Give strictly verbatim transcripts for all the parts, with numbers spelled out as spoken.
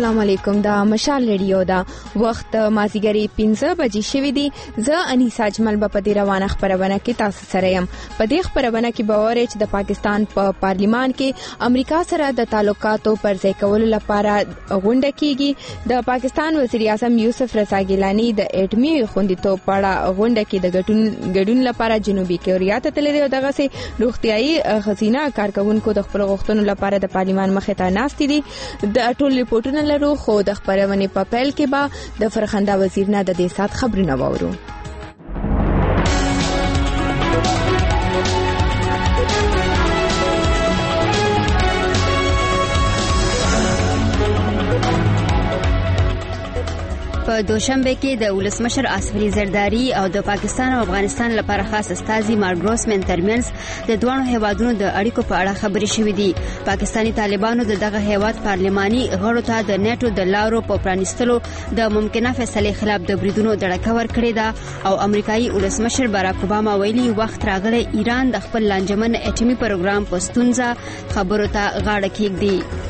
السلام علیکم. دا مشال ریډیو دا وخت مازیګری پنځه بجې شوې دي. زه انیسا اجمل په دې روانه خبرونه کې تاسو سره یم. په دې خبرونه کې به اورئ چې د پاکستان په پا پارلیمان کې امریکا سره د تعلقاتو پر ځای کولو لپاره غونډه کیږي. د پاکستان وزیر اعظم یوسف رضا ګیلانی د اټمی خوندیتوب په اړه غونډه کې د ګډون ګډون لپاره جنوبي کوریا ته تللی دی او دغه سي روغتيایي خزینه کارکونکو د خپل غوښتنو لپاره د پارلیمان مخې ته ناستې دي. د ټول ریپورتونه لرو خو د خبرونې په پیل کې به د فرخنده وزیر نه د دې سات خبرونه وورو. په دوشنبه کې د ولسمشر آصف علي زرداری او د پاکستان او افغانستان لپاره خاص استازي مارګروسمن ترمنځ د دوه هیوادونو د اړیکو په اړه خبرې شوې دي. پاکستانی طالبانو د دغه هیواد پارلماني غړو ته د نیټو د لارو په پرانیستلو د ممکنه فیصلې خلاف د بریدونو دړکه ورکړې ده او امریکایي ولسمشر باراک اوباما ویلي وخت راغلی ایران د خپل لانجمن اټومي پروګرام په ستونزه خبرو ته غاړه کېږدي.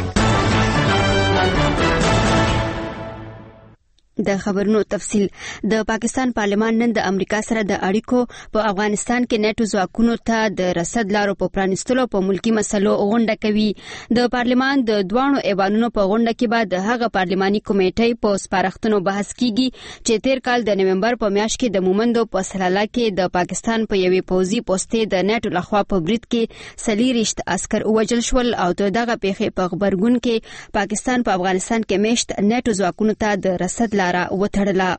د خبرونو تفصیل. د پاکستان پارلمان نن د امریکا سره د اړیکو په افغانستان کې نیټو ځواکونو ته د رسد لارو په پرانیستلو په ملکی مسلو غونډه کوي. د پارلمان د دوانو ایوانونو په غونډه کې بعد هغه پارلماني کمیټې په سپارښتنو بحث کیږي چې تیر کال د نومبر په میاشت کې د مومندو په سلاله کې د پاکستان په یوې پوځي پوسټې د نیټو لخوا په برید کې څلوېښت عسكر وژل شول او دغه پیښې په خبرګون کې پاکستان په افغانستان کې میشت نیټو ځواکونو ته د رسد لاره وتړله.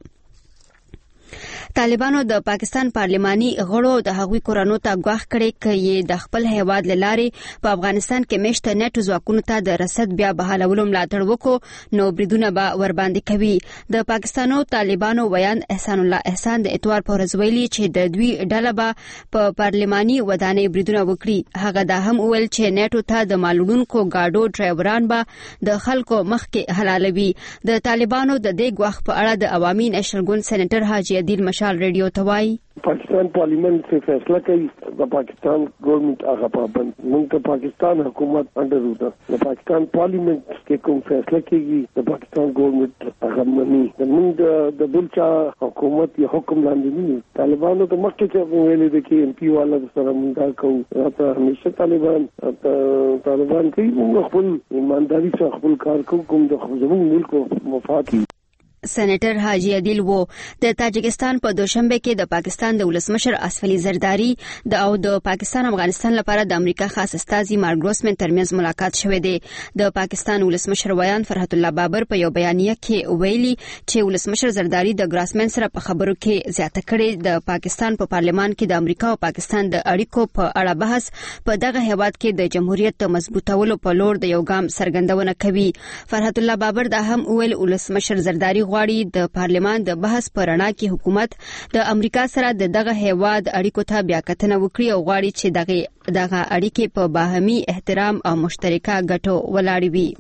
طالبانو د پاکستان پارلماني غړو د هغوی کورانو ته غواخ کړي چې د خپل هیواد لارې په افغانستان کې مشته نیټو ځواکونو ته د رسد بیا بحالولو ملاتړ وکړو نو بریدونه به ورباندې کوي. د پاکستانو طالبانو ویان احسان الله احسان د اتوار په ورځ ویلي چې د دوی ډله به په پارلماني ودانۍ بریدونه وکړي. هغه دا هم ویل چې نیټو ته د مالوړونکو گاډو ډرایوران به د خلکو مخ کې حلالوي. د طالبانو د دې غواخ په اړه د عوامي نېشنل ګوند سېنیټر حاجی عدیل مشال ریډیو ته وایي پاکستان پارلیمنت سے فیصلہ کوي د پاکستان ګورنمنت هغه پابند موږ ته پاکستان حکومت انډر ودا د پاکستان پارلیمنت کې کوم فیصله کیږي د پاکستان ګورنمنت هغه مني د موږ د بلچا حکومت یې حکم لاندې نه طالبانو ته مخکې چې ویلې د کې ام پی والا سره موږ کوو راته همیشه طالبان طالبان کوي موږ خپل ایمانداري سره خپل کار کوو کوم د زموږ ملک مفاد. سېنیټر حاجی عدیل وو د تاجکستان په دوشنبه کې د پاکستان د ولسمشر آصف علي زرداری د او د پاکستان افغانستان لپاره د امریکا خاص استازي مارګروسمن ترمنځ ملاقات شوه دی. د پاکستان ولسمشر ویان فرحت الله بابر په یو بیانیه کې ویلي چې ولسمشر زرداری د ګراسمن سره په خبرو کې زیاته کړې د پاکستان په پا پارلمان کې د امریکا او پاکستان د اړیکو په اړه بحث په دغه هیواد کې د جمهوریت مضبوطولو په لور د یو ګام څرګندونه کوي. فرحت الله بابر دا هم ویل ولسمشر زرداری غواړي د پارلمان د بحث پر رڼا کې حکومت د امریکا سره د دغه هیواد اړیکو ته بیا کتنه وکړي او غواړي چې دغه دغه اړیکې په باهمي احترام او مشترکه ګټو ولاړې وي.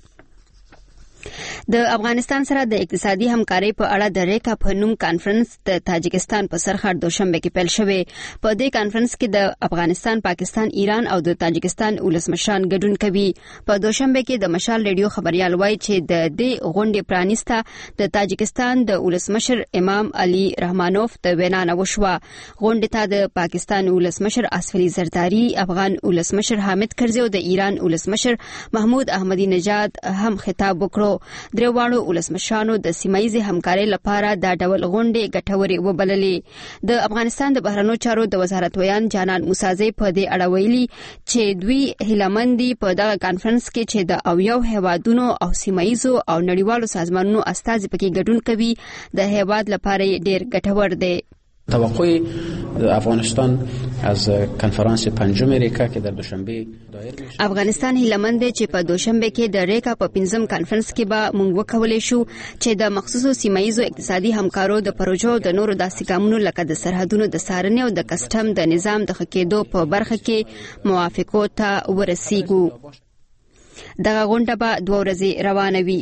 د افغانستان سره د اقتصادي همکارۍ په اړه د ریکا په نوم کانفرنس د تاجکستان په سرخړ دوشنبه کې پیل شوی. په دې کانفرنس کې د افغانستان، پاکستان، ایران او د تاجکستان ولسمشران ګډون کوي. په دوشنبه کې د مشال ریډیو خبريال وایي چې د دې غونډې پرانیسته د تاجکستان د ولسمشر امام علي رحمانوف د وینا نه وشوه. غونډې ته د پاکستان ولسمشر آصف علي زرداری، افغان ولسمشر حامد کرزي او د ایران ولسمشر محمود احمدی نژاد هم خطاب وکړ. دروازو ولسمشرانو د سیمایي همکارۍ لپاره د ډول غونډې ګټورې وبللې. د افغانستان د بهرنیو چارو د وزارت ویان جانان موسازي په دې اړه ویلي چې دوی هیلمندي په دغه کانفرنس کې چې د او یو هیوادونو او سیمایي او نړیوالو سازمانونو استازي پکې ګډون کوي د هیواد لپاره ډېر ګټور دی. توقع افغانستان از کنفرانس پنجم ریکا که در دوشنبه دایر میشه. افغانستان هیلمند چې په دوشنبه کې د ریکا په پنځم کانفرنس کې به موږ وکولای شو چې د مخصوصو سیمایي اقتصادي همکارو د پروژو د نورو داسې ګامونو لکه د سرحدونو د څارنې او د کسټم د نظام د ښه کېدو په برخه کې موافقو ته ورسیږو. دغه غونډه به دوه ورځې روانه وي.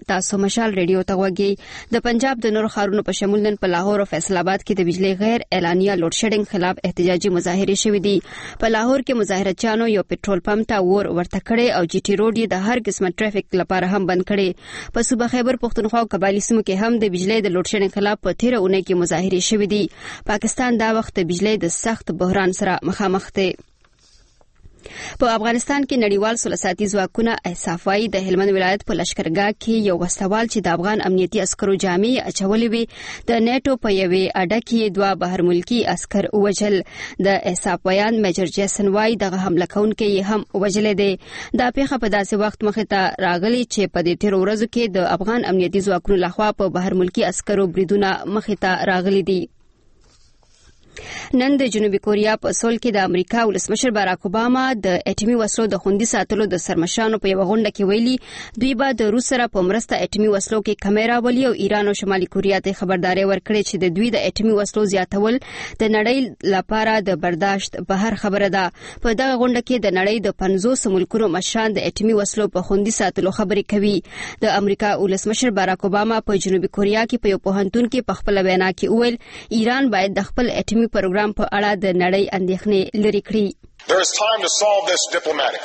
تاسو مشال ریډیو ته وګورئ. د پنجاب د نور ښارونو په شمول نن په لاهور او فیصل آباد کې د بجلی غیر اعلانیه لوډ شیډینګ خلاف احتجاجي مظاهره شوې دي. په لاهور کې مظاهرچیانو یو پټرول پمپ ته ور ورته کړی او جی ټي روډ یې د هر قسمه ټریفیک لپاره هم بند کړی. په صوبه خیبر پختونخوا او قبایلی سیمو کې هم د بجلی د لوډ شیډینګ خلاف په تیر اونۍ کې مظاهره شوې دي. پاکستان دا وخت د بجلی د سخت بحران سره مخامخ دی. په افغانستان کې نړیوال سولساتي ځواکونه احساف وايي د هلمند ولایت په لشکرګاه کې یو وسوال چې د افغان امنیتي عسکرو جامې اچولې وي د نیټو په یوې اډه کې دوه بهر ملکی عسكر وژل. د احساف بیان میجر جیسن وايي دغه حمله کوونکي هم وژلې دي. دا پیښه په داسې وخت مخې ته راغلي چې په دې تیر ورځو کې د افغان امنیتي ځواکونو لخوا په بهر ملکی عسکرو بریدونه مخې ته راغلي دي. نن د جنوبي کوریا په سول کې د امریکا ولسمشر باراک اوباما د اټومي وسلو د خوندي ساتلو د سرمشرانو په یو غونډه کې ویلي دوی به د روس سره په مرسته اټومي وسلو کې کمی راولي او ایران او شمالي کوریا ته خبرداري ورکړي چې د دوی د اټومي وسلو زیاتول د نړۍ لپاره د برداشت بهر خبره ده. په دغه غونډه کې د نړۍ د پنځوس ملکونو مشران د اټومي وسلو په خوندي ساتلو خبرې کوي. د امریکا ولسمشر باراک اوباما په جنوبي کوریا کې په یو پوهنتون کې په خپل وینا کې وویل ایران باید د خپل اټومي پروګرام په اړه د نړۍ اندېښنې لرې کړي.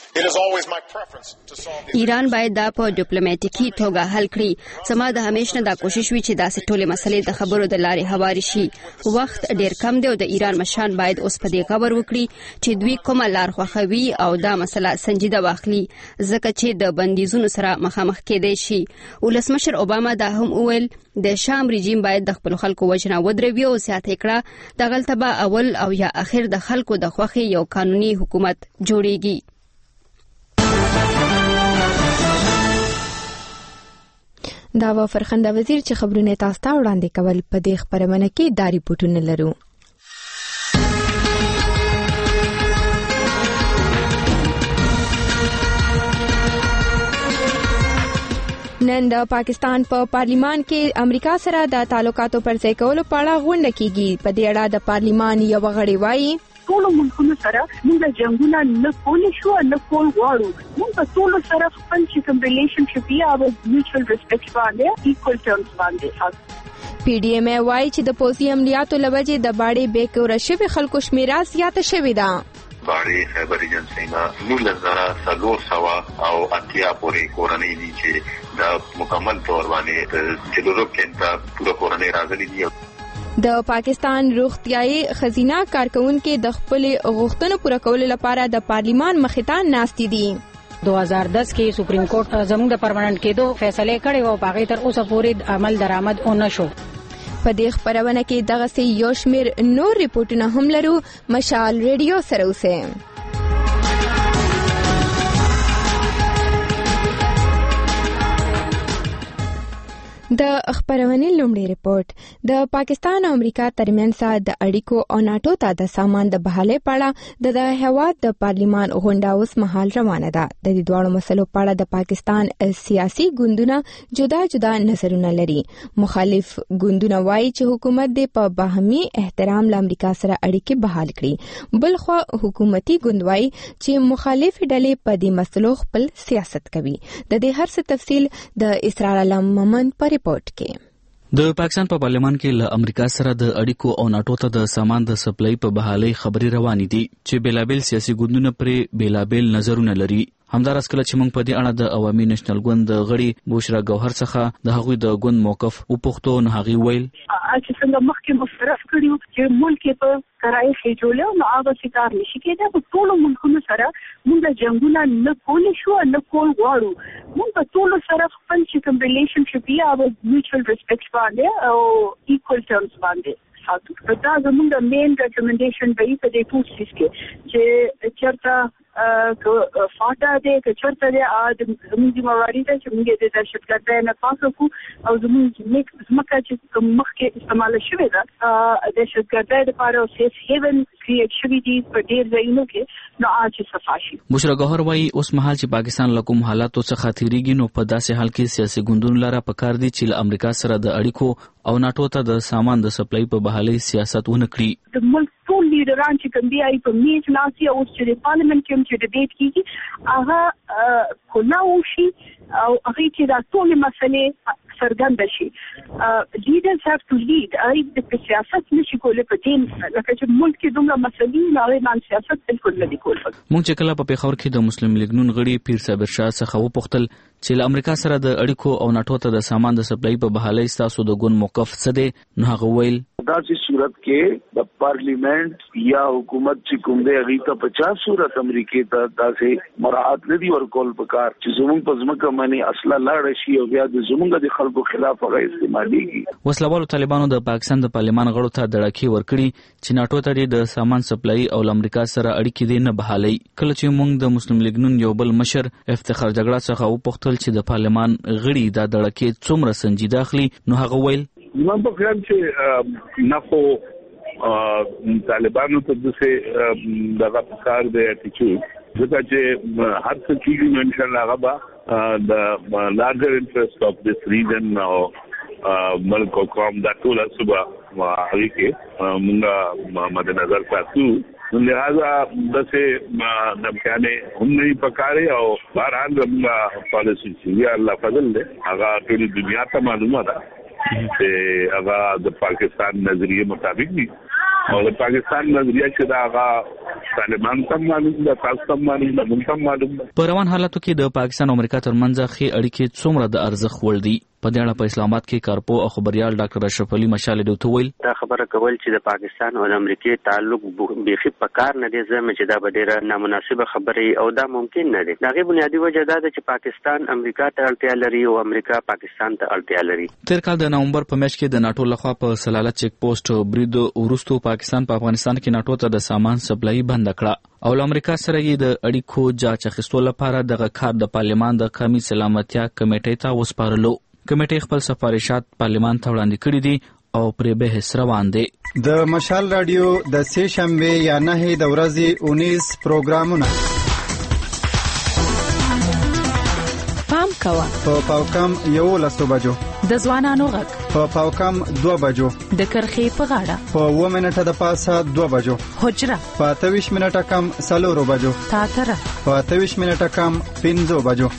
ایران باید دا په ډیپلوماټیکي توګه حل کړي. زما د همیشه دا کوشش وی چې داسې ټولې مسلې د خبرو د لارې هواري شي. وخت ډیر کم دی او د ایران مشران باید اوس په دې خبر وکړي چې دوی کومه لار خوښوي او دا مسله سنجیده واخلي ځکه چې د بندیزونو سره مخامخ کېدای شي. ولسمشر اوباما دا هم وویل د شام رژیم باید د خپل خلکو وژنه ودروي او زیاته کړه دغلته به اول او یا اخر د خلکو د خوښي یو قانوني حکومت جوړیږي. دا و فرخنده وزیر چې خبرونه تاسو ته وړاندې کول په دې خبرونه کې داری پټونه لرو. نن د پاکستان په پا پارلیمان کې امریکا سره د تعلقاتو پر ځای کولو په اړه غونډه کیږي. په دې اړه د پارلیمان یو غړی وایي ټول ملکونو سره موږ جنگونه نه کول شو نه کول غواړو. موږ ټول سره خپل چې کوم ریلیشنشپ یا میوچوال ریسپیکټ باندې ایکوال ټرمز باندې. پی ډی ایم ای وايي چې د پوځي عملیاتو لوجې د باړې بیکوره شوی خلکو شمیره زیاته شوې ده. باړې خیبر ایجنسینا نولس زره څلور سوه او اتیا پورې کورنۍ دي چې د مکمل طور باندې د جلورب کینتا پوره کورنۍ راغلي دي. د پاکستان روغتیايي خزینه کارکونکو د خپل غوښتنو پوره کولو لپاره د پارلیمان مخې ته ناستې دي. دو هزار دس کې سپریم کورټ زموږ د پرمننت کېدو فیصله کړې او په هغه تر اوسه پورې عمل درآمد ونه شو. په دې خبرونه کې دغه سي یو شمیر نور ریپورتونه هم لرو. مشال ریډیو سره اوسه. د خبرونې لومړی ریپورت د پاکستان او امریکا ترمنځ د اړیکو او ناتو ته د سامان د بحالۍ په اړه د هیواد د پارلیمان غونډه اوس مهال روانه ده. د دې دوه مسلو په اړه د پاکستان سیاسي ګوندونه جدا جدا نظرونه لري. مخالف ګوندونه وایي چې حکومت د په باهمي احترام له امریکا سره اړیکې بحال کړي. بلخو حکومتي ګوند وایي چې مخالف ډلې په دې مسلو خپل سیاست کوي. د دې هر څه تفصیل د اسرار علم مومن پر د پاکستان په پارلمان کې له امریکا سره د اړیکو او ناتو ته د سامان د سپلای په بحالۍ خبرې روانې دي چې بیلابل سیاسي ګوندونه پرې بیلابل نظرونه لري. همدارس کله چې موږ په دې اړه د عوامي نېشنل ګوند د غړي بوشرا ګوهر څخه د هغوی د ګوند موقف وپوښتو نو هغه ویل چې څنګه مخکې مصرف کړیو چې ملک په کرای کې جوړو نو هغه ستار نشي کېده. په ټول ملکونو سره موږ جنگونه نه کول شو نه کول غواړو. موږ ټول سره خپل چې کوم ریلیشنشپ یا میوچوال ریسپیکټ باندې او ایکوال ټرمز باندې ساتو. دا زموږ د مین ریکمنډیشن دی په دې پروسس کې چې چرته که فاټا دی که چرته دی زموږ ذمہواري ده چې موږ د دهشتګردۍ نه پاک کړو او زموږ ځمکه چې مخکې استعمال شوې ده د دهشتګردۍ لپاره او سیف هیون کریټ شوي دي په ډېر ځایونو کې نو هغه چې صفا شي. بشرا ګوهر وایي اوس مهال چې پاکستان له کوم حالاتو څخه تېرېږي نو په داسې حال کې سیاسي ګوندونو لپاره پکار دي چې له امریکا سره د اړیکو او ناتو ته د سامان د سپلای په بحالۍ سیاست ونه کړي. د ملک ټول لیډران چې کوم دی په میز ناسي او چې پارلیمنت کې چې ډیبیټ کیږي هغه کلاو شي او هغه چې دا ټول مسلې څرګند شي. لیډرز هاف ټو لیډ. ای د سیاست نشي کولای په دین لکه چې ملک کې دومره مسلې نه غوښتل سیاست بالکل نه دی کول. مونږ چې کله په پیښور کې د مسلم لیگ نون غړي پیر صابر شاه څخه وپوښتل چې له امریکا سره د اړیکو او ناټو ته د سامان د سپلای په بحالۍ ستاسو د ګون موقف څه دی؟ نو هغه ویل داسې صورت کې د پارلیمنت یا حکومت چې کوم دی هغه ته پچاس صورت امریکای ته داسې مراعات نه دی ورکول پکار چې زموږ په ځمکه باندې اصله لاړ شي او بیا د زموږ د خلکو خلاف هغه استعمالېږي. وسلوالو طالبانو د پاکستان د پارلمان غړو ته دړکی ورکړي چې ناټو ته د سامان سپلای او امریکا سره اړیکې دي نه بحالۍ. کله چې موږ د مسلم لیگ نون یو بل مشر افتخار جګړه څخه وپوښتل چې د پارلمان غړي د دړکی څومره سنجیده اخلي، نو هغه ویل زما په خیال چې نه خو طالبانو ته دغه دغه کار دی اټیچود ځکه چې هر څه کیږي نو ان شاء الله هغه به د لارجر انټرست اف دس ریجن او ملک او قوم دا ټول صبح هغه کې موږ مد نظر ساتو. لہذا دسه نمکانه هم نه پکاره او بهرحال موږ پالیسی چې الله فضل دی هغه ټول دنیا ته معلومه ده چې هغه د پاکستان نظریه مطابق دي او د پاکستان نظریه چې دا هغه طالبان ته معلوم ده، تاسو ته معلوم ده، موږ ته معلوم ده. په روان حالاتو کې د پاکستان او امریکا ترمنځ ښې اړیکې څومره د ارزښت وړ دي؟ په دې اړه په اسلام آباد کې کارپو او خبريال ډاکټر اشرف علي مشال دوی ویل دا خبره کول چې د پاکستان او امریکا تعلق بيخي پکار نه دي زموږ چې دا به ډیره نامناسبه خبره او دا ممکن نه دي. دا غي بنیادی وجه دا ده چې پاکستان امریکا ته اړتیا لري او امریکا پاکستان ته اړتیا لري. تیر کال د نومبر په میاشت کې د ناټو لخوا په سلاله چیک پوسټ برید ورستو پاکستان په افغانستان کې ناټو ته د سامان سپلای بند کړه او امریکا سره یې د اړیکو جاچ اخیستلو لپاره دغه کار د پارلمان د قومي سلامتیا کمیټې ته وسپارلو. کمیټې خپل سفارشات پارلمان ته وړاندې کړي دي او پرې بحث روان دی. د مشال رادیو د سه شنبه یا نه د ورځې اونیس پروګرامونه پام کوه په پاوکم یو لسو بجو د ځوانانو غږ په پاوکم دوه بجو د کرخې په غاړه په و منټه د پاسه دوه بجو حجره په تویش منټه کم سلورو بجو تاتره په تویش منټه کم پنځو بجو.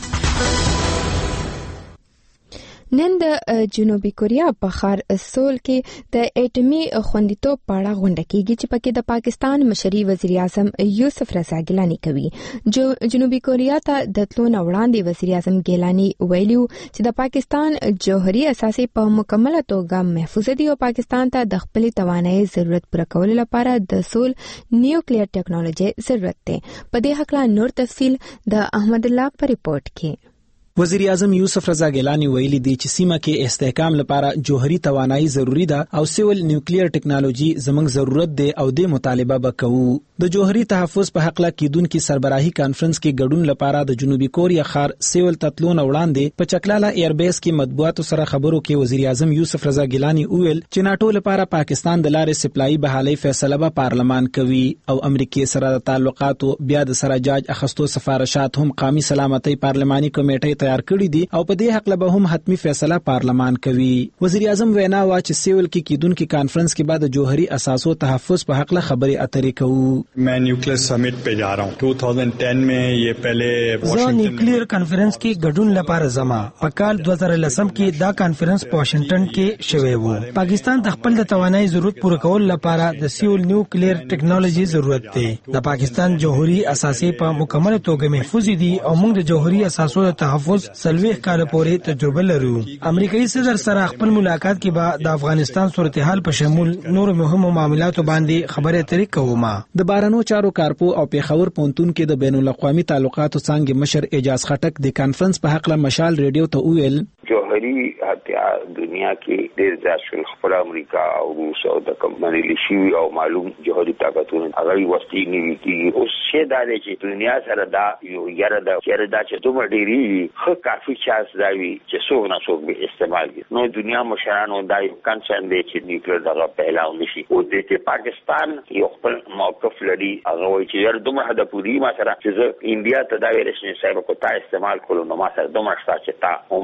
نن د جنوبي کوریا په ښار سول کې د اټومي خوندیتوب په اړه غونډه کیږي چې پکې د پاکستان مشري وزیر اعظم یوسف رضا ګیلانی کوي. جو جنوبي کوریا ته د تلو نه وړاندې وزیر اعظم ګیلانی ویلو چې د پاکستان جوهري اساسي په مکمله توګه محفوظ دي او پاکستان ته د خپل توانایي ضرورت پوره کولو لپاره د سول نیوکلیر ټیکنالوژي ضرورت ده. په دې حق لا نور تفصیل د احمد الله په ریپورت کې. وزیر اعظم یوسف رضا ګیلانی ویلي دی چې سیمه کې استحکام لپاره جوهري توانایي ضروری ده او سیول نیوکلیر ټیکنالوژي زموږ ضرورت دی او د مطالبه وکړو. د جوهري تحفظ په حق لا کیدونکو سربراهي کانفرنس کې ګډون لپاره د جنوبي کوریا خار سیول تطلون وړاندې په چکلالا ایربیس کې مطبوعاتو سره خبرو کې وزیر اعظم یوسف رضا ګیلانی ویل چې ناټو لپاره پاکستان د لارې سپلای بحالي فیصله به پارلمان کوي او امریکای سره د تعلقاتو بیا د سره جاج اخستو سفارشات هم قومي سلامتي پارلماني کمیټې تیار کړی دي او په دې حق له به هم حتمی فیصله پارلمان کوي. وزیر اعظم وینا وا چې سیول کې کیدونکو کانفرنس کې بعد جوهري اساسو تحفظ په حق له خبري اترې کوو. मैं nuclear summit पे जा रहा हूँ दो हज़ार दस में ये पहले زه نیوکلیر کانفرنس کې ګډون لپاره زما په کال دو هزار لسم کې دا کانفرنس په واشنگټن کې شوی وو. پاکستان د خپل د توانایي ضرورت پوره کول لپاره د سیول نیوکلیر ټیکنالوژي ضرورت دی. د پاکستان جوهري اساسي په مکمل توګه محفوظ دي او موږ د جوهري اساسو د تحفظ سلويخ کال پورې تجربه لرو. امریکایي صدر سره خپل ملاقات کې به د افغانستان صورتحال په شمول نور مهمو معاملاتو باندې خبرې اترې کوم. د بارانو چارو کارپو او پیښور پونتون کې د بین الاقوامي تعلقاتو څنګه مشر اعجاز خټک د کانفرنس په حق له مشال ریډیو ته ویل جوهري هتیا دنیا کې ډېر ځای شول خپل امریکا او روس او د کمپنی لشي او معلوم جوهري طاقتونه هغه وستي نیوي کې اوس شه دا چې دنیا سره دا یو یاره دا یاره دا چې دومره ډېری خو کافي چانس دا وي چې څو نه څو به استعمال کړي. نو دنیا مشرانو دا یو کنسرن دی چې نیوکلیر دغه پهلاو نشي او د چې پاکستان یو خپل موقف لري هغه وایي چې یاره دومره د پوری ما سره چې انډیا ته دا ویل شي صاحب کو تا استعمال کولو نو ما سره دومره چې تا هم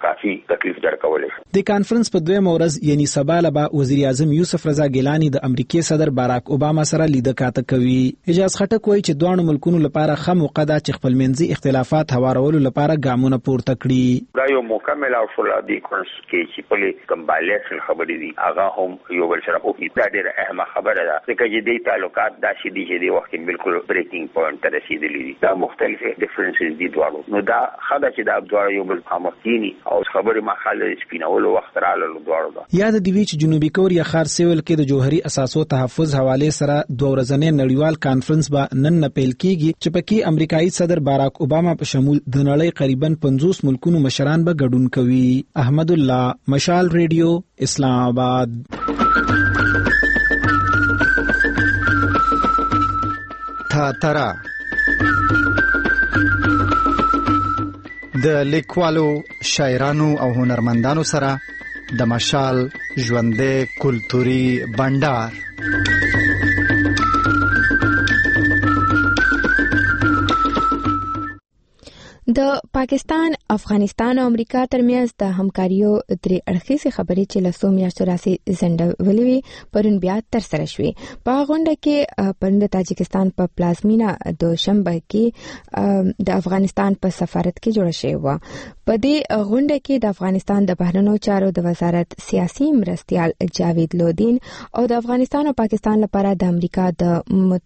کافي تکلیف درکولای. د کانفرنس په دویم ورځ یعنی سبا له وزیر اعظم یوسف رضا ګیلانی د امریکای صدر باراک اوباما سره لیده کاته کوي. اجاز خټک وایي چې دوه ملکونو لپاره خه موقع ده چې خپل منځي اختلافات هوارولو لپاره ګامونه پورته کړي. دا یو مکمل او فولادي کونس کې چې په کمبالیشن خبرې دي هغه هم یو بل سره کوي. دا ډېره اهمه خبره ده ځکه چې د تعلقات داسې دي چې د وخت بالکل بریکینګ پوینټ ته رسیدلي دي. دا مختلفه ډیفرنسز دي دواړو. نو دا خدای چې دا دواړه یو بل خامخینی او خبرې مخاله سپینولو وخت رااله دواړو ده. یاد دی چې جنوبي کوریا خار سیول کې د جوهري اساسو تحفظ حواله سره دوه ورځنی نړیوال کانفرنس به نن نه پیل کیږي چې پکې امریکایي صدر باراک اوباما په شمول د نړۍ قریباً پنځوس ملکونو مشران به ګډون کوي. احمد الله، مشال ریډیو، اسلام آباد. تا ترا د لیکوالو، شاعرانو او هنرمندانو سره د مشال ژوندې کلتوري بندر. د پاکستان، افغانستان او امریکا ترمنځ د همکاریو درې اړخیزې خبرې چې له څو میاشتو راهیسې ځنډولې وې پرون بیا ترسره شوې. په غونډه کې پرون د تاجکستان په پلازمینه دوشنبه کې د افغانستان په سفارت کې جوړه شوې وه. په دې غونډه کې د افغانستان د بهرنیو چارو د وزارت سیاسي مرستیال جاوید لودین او د افغانستان او پاکستان لپاره د امریکا د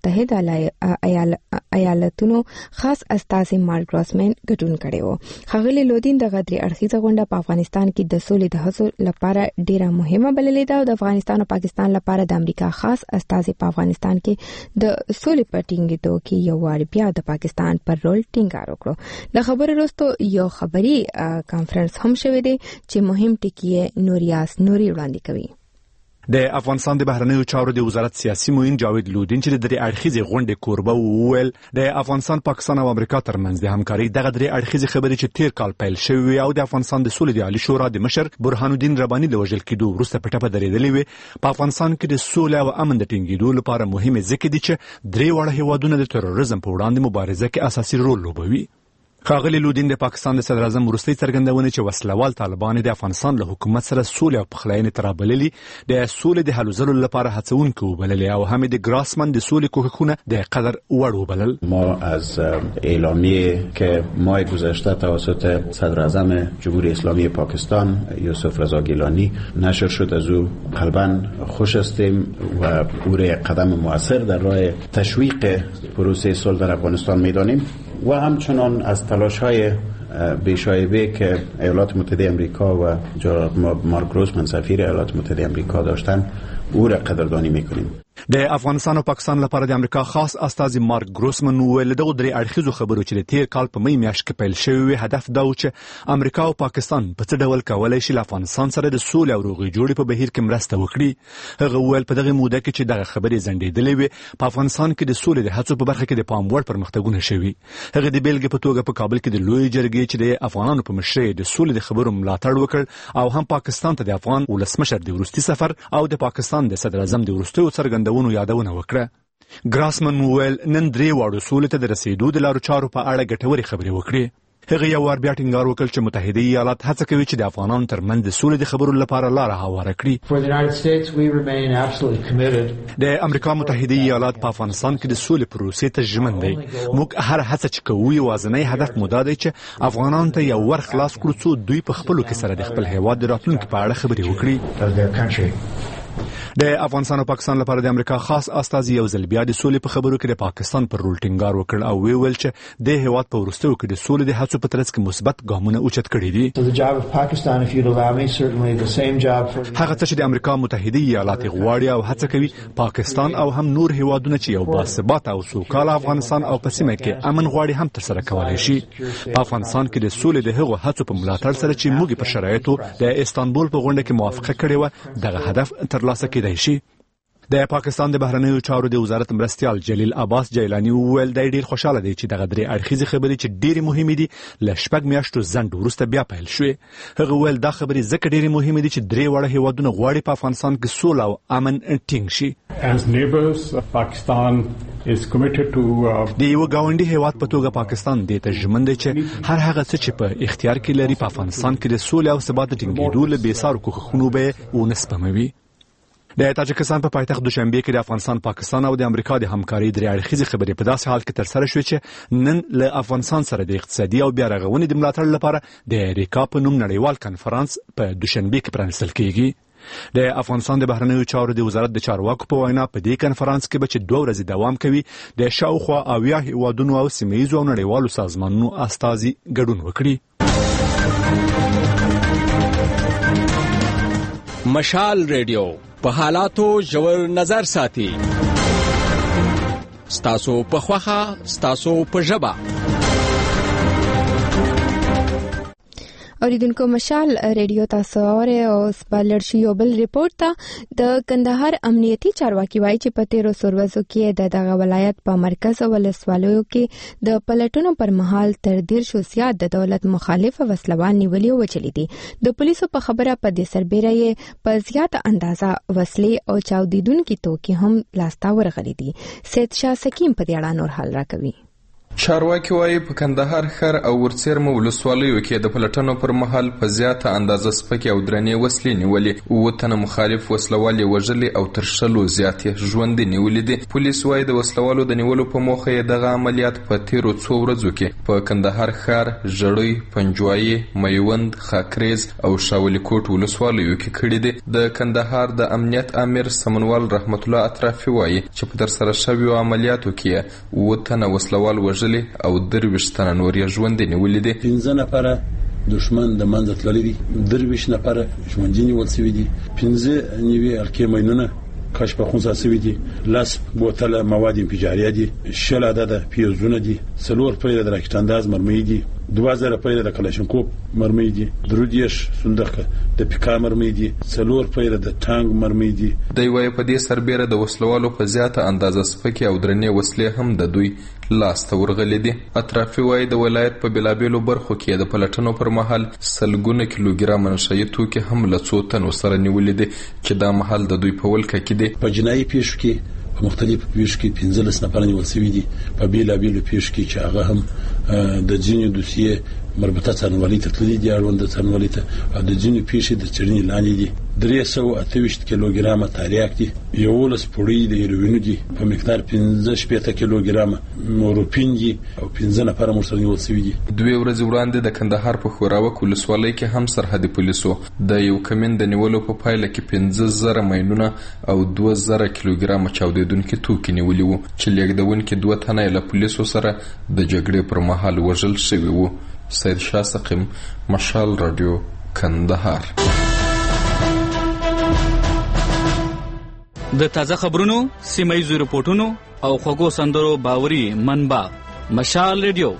متحده ایالاتونو خاص استازي مارک ګروسمن ګډون کړي وو. ښاغلي لودین د غدري اړخیزه غونډه په افغانستان کې د سولې د هڅو لپاره ډیره مهمه بللې ده او د افغانستان او پاکستان لپاره د امریکا خاص استازي په افغانستان کې د سولې په ټینګېدو کې یو وار بیا د پاکستان پر رول ټینګار وکړو. د خبرو وروسته یو خبري کانفرنس هم شوې ده چې مهم ټکی نوریاس نوري وړاندې کوي. د افغانستان د بهرنیو چارو د وزارت سیاسي معین جاوید لودین چې د درې اړخیزې غونډې کوربه وویل د افغانستان، پاکستان او امریکا ترمنځ د همکارۍ دغه درې اړخیزې خبرې چې تیر کال پیل شوې او د افغانستان د سولې د عالی شورا د مشر برهان الدین رباني د وژل کېدو وروسته په ټپه درېدلې وې. په افغانستان کې د سولې او امن د ټینګېدو لپاره مهمه ځکه دي چې درې واړه هیوادونه د تروریزم په وړاندې مبارزه کې اساسي رول لوبوي. ښاغلي لودین د پاکستان د صدر اعظم وروستۍ څرګندونې چې وسلوال طالبان د افغانستان له حکومت سره سولې او پخلاینې ترابللي د سولې د حل زلو لپاره هڅونکي وبللې او هم د ګراسمن د سولې کوښښونه د قدر وړ وبلل. ما از اعلامیه که ماه گذشته توسط صدر اعظم جمهوری اسلامی پاکستان یوسف رضا گیلانی نشر شد از او قلبا خوش هستیم و او را قدم مؤثر در راه تشویق پروسه صلح در افغانستان می‌دانیم و همچنان از تلاش‌های بیشایبه که ایالات متحده آمریکا و مارک گروسمن سفیر ایالات متحده آمریکا داشتن او را قدردانی می‌کنیم. د افغانستان او پاکستان لپاره د امریکا خاص استازي مارک ګروسمن ویل دغه درې اړخیزو خبرو چې د تیر کال په مې میاشت کې پیل شوې هدف دا و چې امریکا او پاکستان په څه ډول کولای شي له افغانستان سره د سولې او روغې جوړې په بهیر کې مرسته وکړي. هغه ویل په دغه موده کې چې دغه خبرې ځنډېدلې وې په افغانستان کې د سولې د هڅو په برخه کې د پام وړ پرمختګونه شوي. هغه د بیلګې په توګه په کابل کې د لوی جرګې چې د افغانانو په مشرۍ د سولې د خبرو ملاتړ وکړ او هم پاکستان ته د افغان ولسمشر د وروستي سفر او د پاکستان د صدر اعظم د وروستیو څرګندونو یادونه وکړه. ګراسمن ویل نن درې واړو سولې ته د رسیدو د لارو چارو په اړه ګټورې خبرې وکړي. هغه یو وار بیا ټینګار وکړ چې متحده ایالات هڅه کوي چې د افغانانو ترمنځ د سولې د خبرو لپاره لاره هواره کړي. د امریکا متحده ایالات په افغانستان کې د سولې پروسې ته ژمن دی. موږ هر هڅه چې کوو یوازینی هدف مو دا دی چې افغانانو ته یو ور خلاص کړو څو دوی په خپلو کې سره د خپل هیواد د راتلونکي په اړه خبرې وکړي. د افغانستان او پاکستان لپاره د امریکا خاص استازي یو ځل بیا د سولې په خبرو کې د پاکستان پر رول ټینګار وکړ او ویل چې د هیواد په وروستیو کې د سولې د هڅو په ترڅ کې مثبت ګامونه اوچت کړي دي. هغه څه چې د امریکا متحده ایالات غواړي او هڅه کوي پاکستان او هم نور هیوادونه چې یو باثباته او سوکاله افغانستان او په سیمه کې امن غواړي هم ترسره کولای شي. په افغانستان کې د سولې د هغو هڅو په ملاتړ سره چې موږ په شرایطو د استانبول په غونډه کې موافقه کړې و دغه هدف ترلاسه کېدای شي. د پاکستان د بهرنیو چارو د وزارت مرستیال جلیل عباس جیلانی وویل دی ډیر خوشاله دی چې دغه درې اړخیزې خبرې چې ډېرې مهمې دي له شپږ میاشتو ځنډ وروسته بیا پیل شوې. هغه وویل دا خبرې ځکه ډېرې مهمې دي چې درې واړه هیوادونه غواړي په افغانستان کې سوله او امن ټینګ شي. As neighbors, Pakistan is committed to د یو گاونډي هیواد په توګه پاکستان دې ته ژمن دی چې هر هغه څه چې په اختیار کې لري په افغانستان کې د سولې او ثبات ټینګېدو له بېسارو کوښښونو به ونه سپموي. د تاجکستان په پایتخت دوشنبه کې د افغانستان، پاکستان او د امریکا د همکارۍ درې اړخیزې خبرې په داسې حال کې ترسره شوې چې نن له افغانستان سره د اقتصادي او بیا رغونې د ملاتړ لپاره د ریکا په نوم نړیوال کنفرانس په دوشنبه کې پرانیستل کېږي. د افغانستان د بهرنیو چارو د وزارت د چارواکو په وینا په دې کنفرانس کې به چې دوه ورځې دوام کوي د شاوخوا اویا هیوادونو او سیمه ییزو او نړیوالو سازمانونو استازي ګډون وکړي. مشال ریډیو په حالاتو ژور نظر ساتي. ستاسو په خوخه، ستاسو په ژبه. اوریدونکو مشال ریډیو تاسو اورئ او سپالر شي یو بل ریپورت ته د کندهار امنیتي چارواکي وایي چې په تیرو سوروزو کې د دغه ولایت په مرکز او ولسوالیو کې د پلټونو پر مهال تر ډیر شو زیات د دولت مخالف وسلوال نیولې او وچلې دي. د پولیسو په خبره په دې سربېره یې په زیاته اندازه وسلې او چاودیدونکي توکي هم لاسته ورغلي دي. سید شاه سکیم په دې اړه نور حل راکوي. چارواکي وایي په کندهار ښار او ورڅیرمه ولسوالیو کې د پلټنو پر مهال په زیاته اندازه سپکې او درنې وسلې نیولې، اووه تنه مخالف وسلوال یې وژلي او تر شلو زیات یې ژوندي نیولي دي. پولیس وایي د وسلوالو د نیولو په موخه یې دغه عملیات په تیرو څو ورځو کې په کندهار ښار، ژړۍ، پنجوایي، میوند، خاکریز او شاولی کوټ ولسوالیو کې کړي دي. د کندهار د امنیت امیر سمنوال رحمت الله اطرافي وایي چې په ترسره شویو عملیاتو کې اووه تنه وسلوال وژلي او درویشت تنه نور یې ژوندي نیولي دي. پنځه نفره دشمن د منځه تللي دي، درویشت نفره ژوندي نیول شوي دي، پنځه نوي الکې ماینونه کشف خونسا شوي دي، لس بوتله مواد انفجاریه دي، شل عدده پیوزونه دي، څلور پرې د راکټ انداز مرمۍ دي، دوه زره پرې د کلاشینکوف مرمۍ دي، درې دیش صندوق د پیکا مرمۍ دي، څلور پرې د ټانک مرمۍ دي. دوی وایي په دې سربېره د وسلوالو په زیاته اندازه سپکې او درنې وسلې هم د دوی لاسته ورغلي دي. اطرافي وایي د ولایت په بېلابېلو برخو کې د پلټنو پر مهال سلګونه کیلوګرام نشه یي توکي هم له څو تنو سره نیولي دي چې دا مهال د دوی په ولکه کې دي. په جنایي پیښو کې په مختلفو پیښو کې پنځلس نفر نیول شوي دي، په بېلابېلو پیښو کې چې هغه هم د ځینو دوسیې مربوطه څارنوالۍ ته تللي دي، اړونده څارنوالۍ ته، او د ځینو پیښې د څېړنې لاندې دي. درې سوه اته ویشت کیلوګرامه تریاک دي، یولس پوړۍ د هیروینو دي، په مقدار پنځه شپېته کیلوګرامه مورفین دي او پنځه نفره مرسل نیول شوي دي. دوې ورځې وړاندې د کندهار په خوراوک ولسوالۍ کې هم سرحدي پولیسو د یو کمین د نیولو په پایله کې پنځه زره ماینونه او دوه زره کیلوګرامه چاودېدونکي توکي نیولي وو چې لیږدونکي دوه تنه یې له پولیسو سره د جګړې پر مهال وژل شوي وو. سید شاه سقیم، مشال رادیو، کندهار. د تازه خبرونو، سیمه ییزو رپورټونو او خوږو سندرو باوري منبع مشال ریډیو.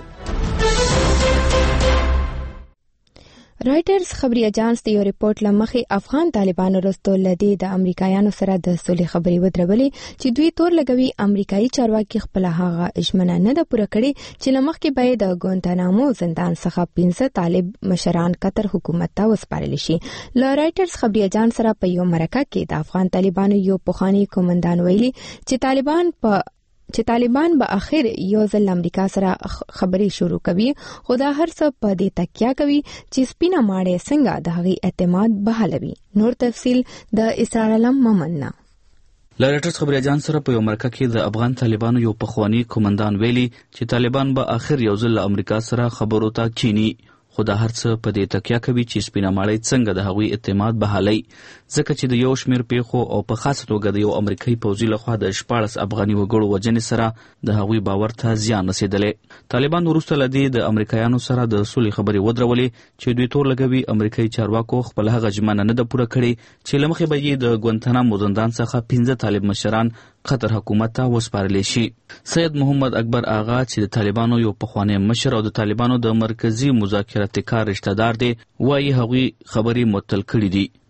رائټرز خبري اجانس د یو ریپورت لمخې افغان طالبانو رستو لدی د امریکایانو سره د سولې خبري ودرولې چې دوی تور لګوي امریکایي چارواکي خپل هغه اجمنه نه ده پوره کړې چې لمخ کې باید د ګونتانامو زندان څخه پنځه طالب مشران قطر حکومت ته وسپارل شي. ل رائټرز خبري اجانس سره په یو مرکه کې د افغان طالبانو یو پخوانی قومندان ویلي چې طالبان په چې طالبان به اخر یو ځل امریکا سره خبري شروع کوي، خو دا هر څه په دې تکیه کوي چې سپینه ماړې څنګه د هغې اعتماد بحالوي. نور تفصیل د اسرار علم ممنه. لارټرز خبري اجانس سره په یو مرکه کې د افغان طالبانو یو پخوانی قومندان ویلي چې طالبان به اخر یو ځل امریکا سره خبرو ته کینی، خو دا هر څه په دې تکیه کوي چې سپینه ماړی څنګه د هغوی اعتماد بحالي، ځکه چې د یو شمیر پیښو او په خاصه توګه د یو امریکایي پوځي لخوا د شپاړس افغاني وګړو وژنې سره د هغوی باور ته زیان رسېدلی. طالبان وروسته له دې د امریکایانو سره د سولې خبرې ودرولې چې دوی تور لګوي امریکایي چارواکو خپل هغه ژمنه نه ده پوره کړې چې له مخې به یې د ګوانتانامو زندان څخه پنځه طالب مشران قطر حکومت ته وسپارلی شي. سید محمد اکبر آغا چې د طالبانو یو پخوانی مشر او د طالبانو د مرکزی مذاکراتي کار رشتہ دار دی، وایي هغوی خبرې معطل کړي دي.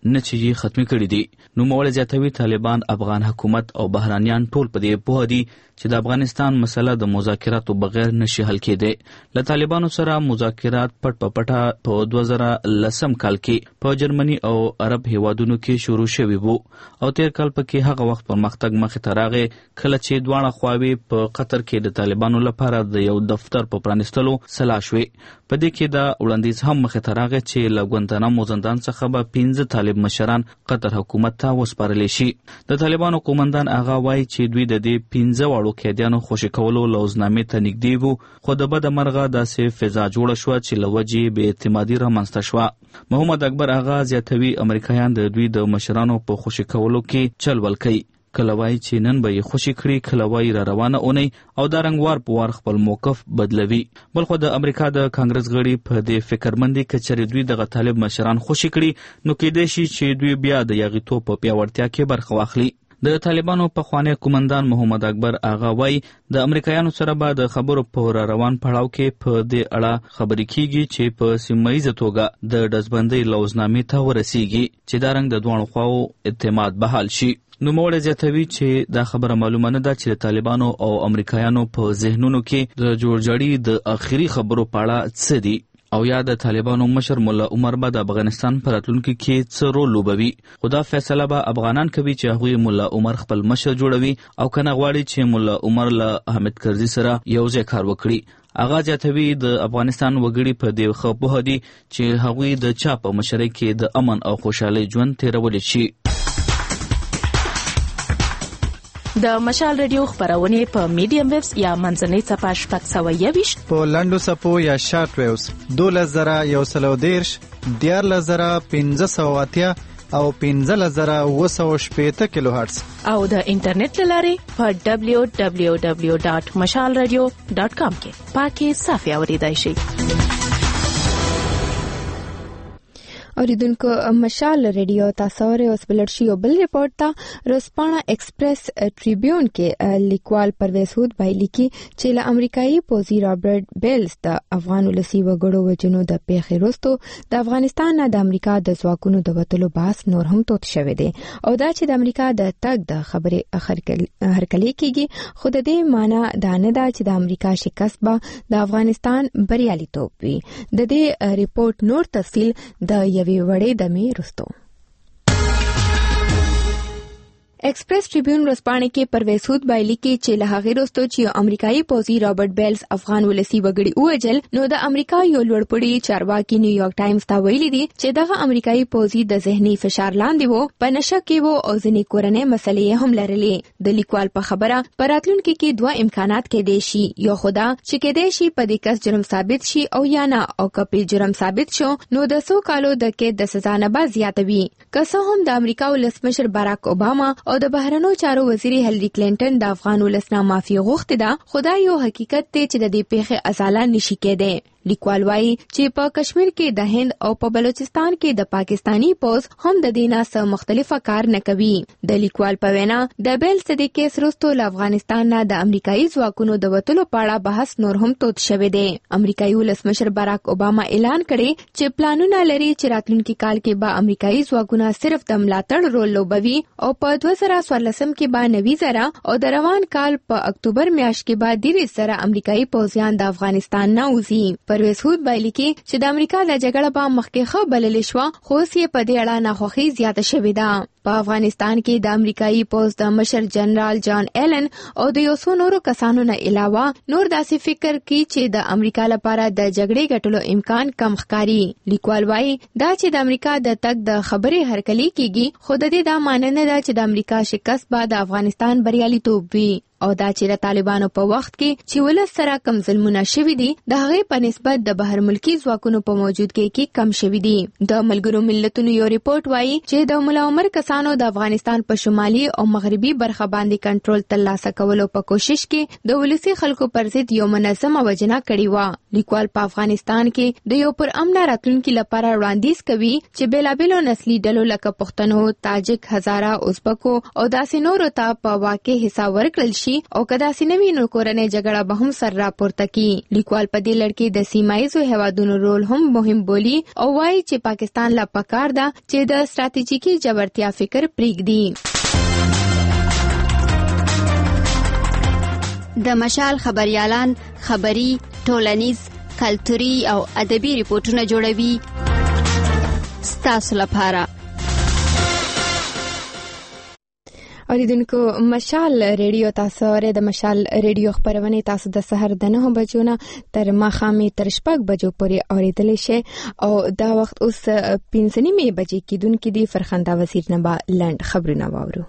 نه چې ختمي کړي دي. نو مولوی زیاتوي طالبان افغان حکومت او بهرانيان ټول په دې پوه دي چې د افغانستان مسله د مذاکراتو بغیر نشي حل کېدی. له طالبانو سره مذاکرات پټ په پټه په دوه زره لسم کال کې په جرمني او عرب هیوادونو کې شروع شوي وو او تیر کال پکې هغه وخت پرمختګ مخې ته راغی کله چې دواړه خواوې په قطر کې د طالبانو لپاره د یو دفتر په پرانستلو سلا شوې. په دې کې دا وړاندیز هم مخې ته راغی چې له ګوانتانامو زندان څخه به پنځه طالب مشران قطر حکومت ته وسپارل شي. د طالبانو قومندان هغه وایي چې دوی د دې پنځه واړو قیدیانو خوشي کولو لوزنامې ته نږدې وو خو د بده مرغه داسې فضا جوړه شوه چې له وجې بې اعتمادي رامنځته شوه. محمد اکبر هغه زیاتوي امریکایان د دوی د مشرانو په خوشي کولو کې چل ول کوي. کله وایي چې نن به یې خوشي کړي کله وایي را روانه اونۍ او دا رنګ وار په وار خپل موقف بدلوي. بلخو د امریکا د کانګرس غړي په دې فکرمندي کې چې دوی دغه طالب مشران خوشي کړي نو کېدای شي چې دوی بیا د یاغیتوب په پیاوړتیا کې برخه واخلي. د طالبانو پخوانی قومندان محمد اکبر هغه وایي د امریکایانو سره به د خبرو په را روان پړاو کې په دې اړه خبرې کیږي چې په سیمه‌ایزه توګه د ډزبندۍ لوزنامې ته ورسیږي چې دا رنګ د دواړو خواو اعتماد بحال شي. نو موړ زیاتوي چې دا خبره معلومه نه ده چې طالبانو او امریکایانو په ذهنونو کې د جوړجاړي د اخیری خبرو په اړه څه دي او یا د طالبانو مشر مولا عمر به د افغانستان په راتلونکي کې څه رول لوبوي. خو دا فیصله به افغانان کوي چې هغوی مولا عمر خپل مشر جوړوي او کنه غواړي چې مولا عمر له حامد کرزي سره یو ځای کار وکړي. هغه زیاتوي د افغانستان وګړي په دې ښه پوهه دي چې هغوی د چا په مشرۍ کې د امن او خوشحالۍ ژوند تیرولی شي. د مشال ریډیو خبرونه په میډیم ویوز یا منځنۍ صفحه شپږ سوه یویشت په لنډو صفحو یا شارټ ویوز دولس زره یو سلو دیرش دیارلس زره پنځه سوه اتیا او پنځلس زره اوه سوه شپېته کیلو هرتز او د انټرنیټ له لارې په دبلیو دبلیو دبلیو ډاټ مشال ریډیو ډاټ کام کې پاکي صافي اوریدای شئ. اوریدونکو مشال ریډیو تاسو ورې اوس بلرشي او بل ریپورت ته روسپانا ایکسپریس ټریبیون کې لیکوال پرویز هود بایلی کې چې له امریکایي پوزي رابرټ بیلز د افغان ولسی وګړو وجنو د پیښې وروسته د افغانستان نه د امریکا د ځواکونو د وټلو باس نور هم توت شوی دی او دا چې د امریکا د تګ د خبرې هرکلی کېږي خو د دې معنی دا نه ده چې د امریکا شکست به د افغانستان بریالیتوب وي. د دې ریپورت نور تفصیل د یوې وړې دمې رستو. ایکسپریس ټریبیون ورځپاڼې کې پرویز هود بایلی کې چې له هغې وروسته چې امریکایي پوځي رابرټ بیلز افغان ولسی وګړي ووژل نو د امریکا یو لوړپوړي چارواکي نیویارک ټایمز ته ویلي دي چې دغه امریکایي پوځي د ذهني فشار لاندې وو په نشه کې وو او ځینې کورنۍ مسلې هم لرلې. د لیکوال په خبره په راتلونکي کې دوه امکانات کېدای شي یو خدا چې کېدای شي په دې کس جرم ثابت شي او یا نه او کپی جرم ثابت شو نو د څو کالو د قید د سزا نه به زیاته وي. که څه هم د امریکا ولسمشر باراک اوباما او د بهرنیو چارو وزیر هیلری کلینټن د افغان ولسنا معافي غوښتې ده خو دا یو حقیقت دی چې د دې پیښې ازاله نشي کېدی. لیکوال وایي چې په کشمیر کې د هند او په بلوچستان کې د پاکستانی پوز هم د دینه سره مختلفه کار نه کوي. د لیکوال په وینا د بیل صدیق کیس وروسته له افغانستان نه د امریکایي ځواکونو د وټلو په اړه بحث نور هم توت شوی دی. امریکایي ولسمشر باراک اوباما اعلان کړی چې پلانونه لري چې راتلونکي کال کې به امریکایي ځواکونه صرف د ملاتړ رول لوبوي او په دوه زره څوارلسم کې به نوي زره او د روان کال په اکتوبر میاشت کې به ډیری سره امریکایي پوځیان د افغانستان نه وځي. پرویز هود بایلی کې چې د امریکا د جګړه په مخکې ښه بللې شوه خو اوس یې په دې اړه ناخوښي زیاته شوې ده. په افغانستان کې د امریکایي پوځ د مشر جنرال جان ایلن او د یو څو نورو کسانو نه علاوه نور داسې فکر کوي چې د امریکا لپاره د جګړې ګټلو امکان کم ښکاري. لیکوال وایي دا چې د امریکا د تګ د خبرې هرکلی کېږي خو د دې دا معنی نه ده چې د امریکا شکست به د افغانستان بریالیتوب وي او دا چې د طالبانو په وخت کې چې ولس سره کم ظلمونه شوي دي د هغې په نسبت د بهر ملکي ځواکونو په موجودګۍ کې کم شوي دي. د ملګرو ملتونو یو ریپورت وایي چې د ملا عمر کسانو د افغانستان په شمالي او مغربي برخه باندې کنټرول ترلاسه کولو په کوشش کې د ولسي خلکو پر ضد یو منظمه وجنه کړې وه. لیکوال په افغانستان کې د یو پر امن راتلونکي لپاره وړاندیز کوي چې بېلابېلو نسلي ډلو لکه پښتنو، تاجک، هزاره، ازبکو او داسې نورو ته په واقع حصہ ورکړل شي شي او کدا سینوي نو کورنۍ جګړه به هم سر راپورته کی. لیکوال په دې لړ کې د سیمایزو هیوادونو رول هم مهم بولی او وايي چې پاکستان لا پکار ده چې د ستراتیژیکي جبرتیا فکر پریږدي. د مشال خبريالان خبري، ټولنیز، کلتوري او ادبي ریپورتونه جوړوي ستاسو لپاره. اوریدونکو مشال ریډیو تاسو اورئ. د مشال ریډیو خبرونه تاسو د سحر د نه بجو نه تر ماښامي تر شپږ بجو پورې اوریدلی شئ او دا وخت اوس پنځه نیمې بجې کېدونکې دي. فرخنده وزیر نه به لنډ خبرونه واورو.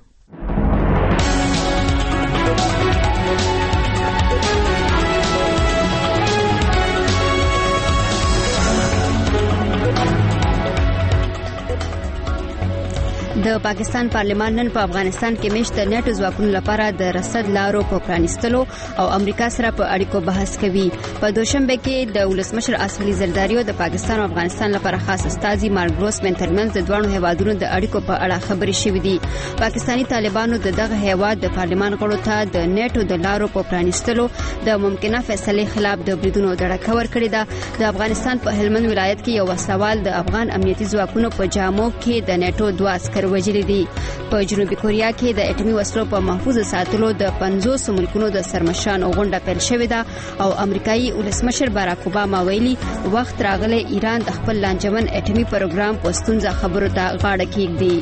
د پاکستان پارلمان نن په افغانستان کې مشت د نیټو ځواکونو لپاره د رصد لارو په پرانیستلو او امریکا سره په اړیکو بحث کوي. په دوشنبه کې د ولسمشر اسف علي زرداری د پاکستان او افغانستان لپاره خاص استازي مارک ګروسمن ترمنځ د دوه هیوادونو د اړیکو په اړه خبرې شوې دي. پاکستاني طالبانو د دغه هیواد د پارلمان غړو ته د نیټو د لارو په پرانیستلو د ممکنه فیصلې خلاف د بریدونو ډډه ورکړې ده. د افغانستان په هلمند ولایت کې یو سوال د افغان امنیتي ځواکونو په جامو کې د نیټو دوه عسکر وژلي دي. په جنوبي کوریا کې د اټومي وسلو په محفوظ ساتلو د پنځوس ملکونو د سرمشرانو غونډه پیل شوې ده او امریکایي ولسمشر باراک اوباما ویلي وخت راغلی ایران د خپل لانجمن اټومي پروګرام په ستونزه خبرو ته غاړه کېږدي.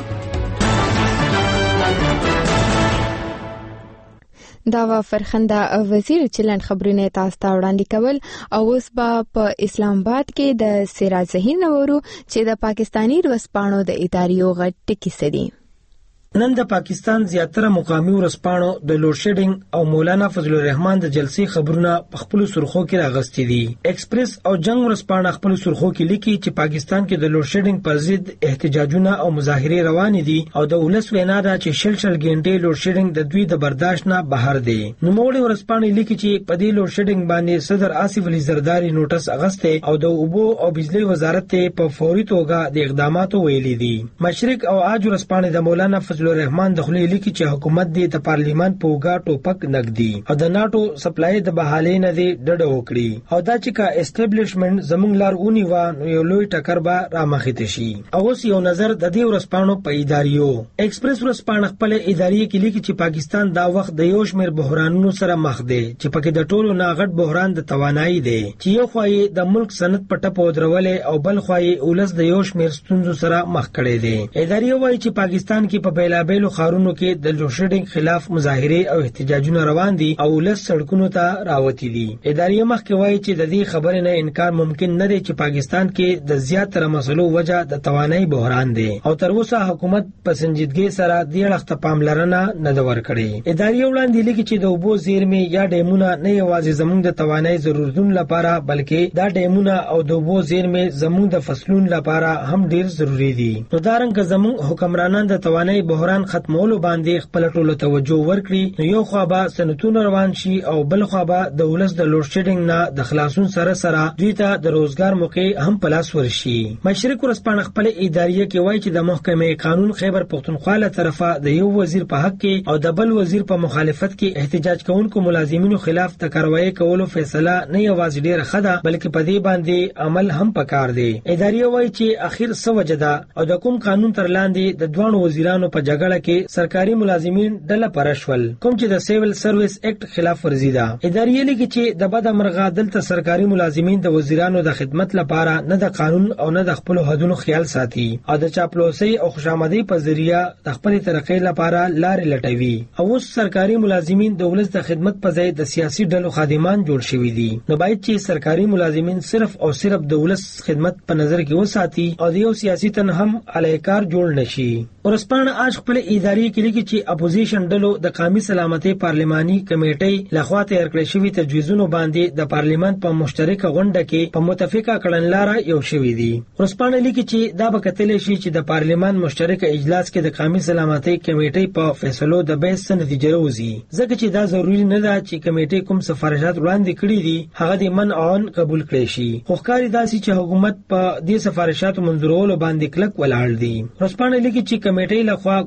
دا و فرخنده وزیر چلن خبرونه تاسو ته وړاندې کول او اوس به په اسلام آباد کې د سراج ظهیر نورو چې د پاکستانی ورځپاڼو د ادارې غټ ټکی سدي. نن د پاکستان زیاتره مقامي ورځپاڼو د لوډ شیډینګ او مولانا فضل الرحمن د جلسې خبرونه په خپل سرخو کې راغستې دي. ایکسپریس او جنگ ورځپاڼه خپل سرخو کې لیکي چې پاکستان کې د لوډ شیډینګ پر ضد احتجاجونه او مظاهره روان دي او د ولس وینا ده چې شل شل غنټې لوډ شیډینګ د دوی د برداشت نه بهر دی. نو موږ ورځپاڼه لیکي چې په دې لوډ شیډینګ باندې صدر آصف علي زرداری نوټس اغسته او د اوبو او بجلی وزارت ته په فوري توګه د اقداماتو ویلي دي. مشرق او آج ورځپاڼه د مولانا فضل الرحمن د خلې لیکي چې حکومت دی د پارلیمان په وګا ټوپک نګدي او د ناتو سپلای د بحالې نه دی ډډه وکړي او دا چې کا اسټابلیشمنت زمونږ لار اونی و نو یو لوی ټکر به رامخېته شي. اوس یو نظر د دې ورځپاڼو په اداریو. ایکسپریس ورځپاڼه خپل ادارې کې لیکي چې پاکستان دا وخت د یو شمېر بحرانونو سره مخ دی چې پکې د ټولو ناغټ بحران د توانایي دی چې یو خوای د ملک صنعت په ټپو درولې او بل خوای اولس د یو شمېر ستونزو سره مخ کړي دي. ادارې وایي چې پاکستان کې په بیلابېلو خارونو کې د لوډ شیډینګ خلاف مظاهره او احتجاجونه روان دي او ولس سړکونو ته راوتی دي. ادارې مخکې وایي چې د دې خبرې نه انکار ممکن نه دی چې پاکستان کې د زیاتره مسلو وجه د توانایي بحران دی او تر اوسه حکومت په سنجیدګۍ سره دې اړخ ته پاملرنه نه ده ورکړې. ادارې وړاندې لیکي چې د اوبو زیرمې یا ډیمونه نه یوازې زموږ د توانایي ضرورتونو لپاره بلکې دا ډیمونه او د اوبو زیرمې زموږ د فصلونو لپاره هم ډیر ضروری دي. نو دا رنګ زموږ حکمرانان د توانایي بحران ختمولو باندې خپل ټولو توجه ورکړي نو یو خو به سنتونه روان شي او بل خو به د ولس د لوډ شیډینګ نه د خلاصون سره سره دوی ته د روزګار موقع هم پلاس ورشي. مشرق ورځپاڼه خپل ادارې کې وایي چې د محکمې قانون خیبر پختونخوا له طرفه د یو وزیر په حق کې او د بل وزیر په مخالفت کې احتجاج کوونکو ملازمینو خلاف د کاروایی کولو فیصله نه یوازې ډیره ښه ده بلکې په دې باندې عمل هم پکار دی. ادارې وایي چې اخر څه وجه ده او د کوم قانون تر لاندې د دوه وزیرانو په جګړه کې سرکاري ملازمین ډله پرشول کوم چې د سیویل سرویس اکټ خلاف ورزي ده. ادارې لیکي چې د بد امرغه دلته سرکاري ملازمین د وزیرانو د خدمت لپاره نه د قانون او نه د خپل حدودو خیال ساتي او د چاپلوسي او خوشامدۍ په ذریعہ د خپل ترقۍ لپاره لارې لټوي او اوس سرکاري ملازمین د ولس د خدمت په ځای د سیاسي ډلو خادمان جوړ شوي دي. نو باید چې سرکاري ملازمین صرف او صرف د ولس خدمت په نظر کې وساتي او د یو سیاسي تن هم علیکار جوړ نشي. ورځپاڼه آج خپل ادارې کې لیکي چې اپوزیشن ډلو د قومي سلامتۍ پارلماني کمیټې لخوا تیار کړل شوی تجویزونو باندې د پارلیمان په مشترکه غونډه کې په متفقه کړنلاره یو شوی دي. ورځپاڼه لیکي چې دا به کتل شي چې د پارلیمان مشترکه اجلاس کې د قومي سلامتۍ کمیټې په فیصلو د بحث نتیجه راوځي ځکه چې دا ضروری نه ده چې کمیټې کوم سفارشات وړاندې کړي دي هغه د منعون قبول کړي شي. خو ښکاري داسې چې حکومت په دې سفارشاتو منظورولو باندې کلک ولاړ دي. ورځپاڼه لیکي چې کمیټې لخوا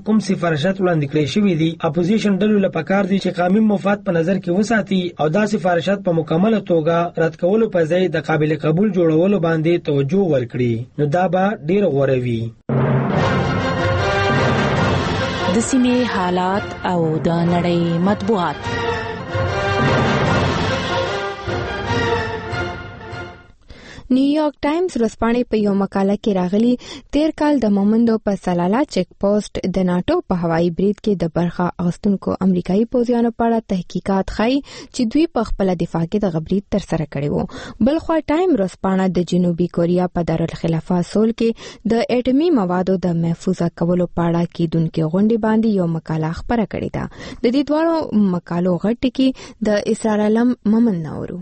کوم سفارشات وړاندې کړی شوی دي اپوزیشن ډلو لپاره پکار دي چې قومي مفاد په نظر کې وساتي او دا سفارشات په مکمله توګه رد کولو په ځای د قابل قبول جوړولو باندې توجه ورکړي نو دا به ډیر غوره وي. د سیمې حالات او د نړۍ مطبوعات. نیویارک ټایمز ورځپاڼې په یو مقاله کې راغلي تیر کال د مومندو په سلالا چیک پوسټ د ناتو په هوایي برید کې د برخه اخیستونکو امریکایي پوځیانو په اړه تحقیقات ښیي چې دوی په خپل دفاع کې د برید ترسره کړی وو. بلخوا ټایم ورځپاڼه د جنوبي کوریا په دارالخلافه سول کې د اټومي موادو د محفوظه کولو په اړه کېدونکې غونډې باندې یو مقاله خپره کړې ده. د دې دواړو مقالو غټ کې د اسرار علم ممن نورو.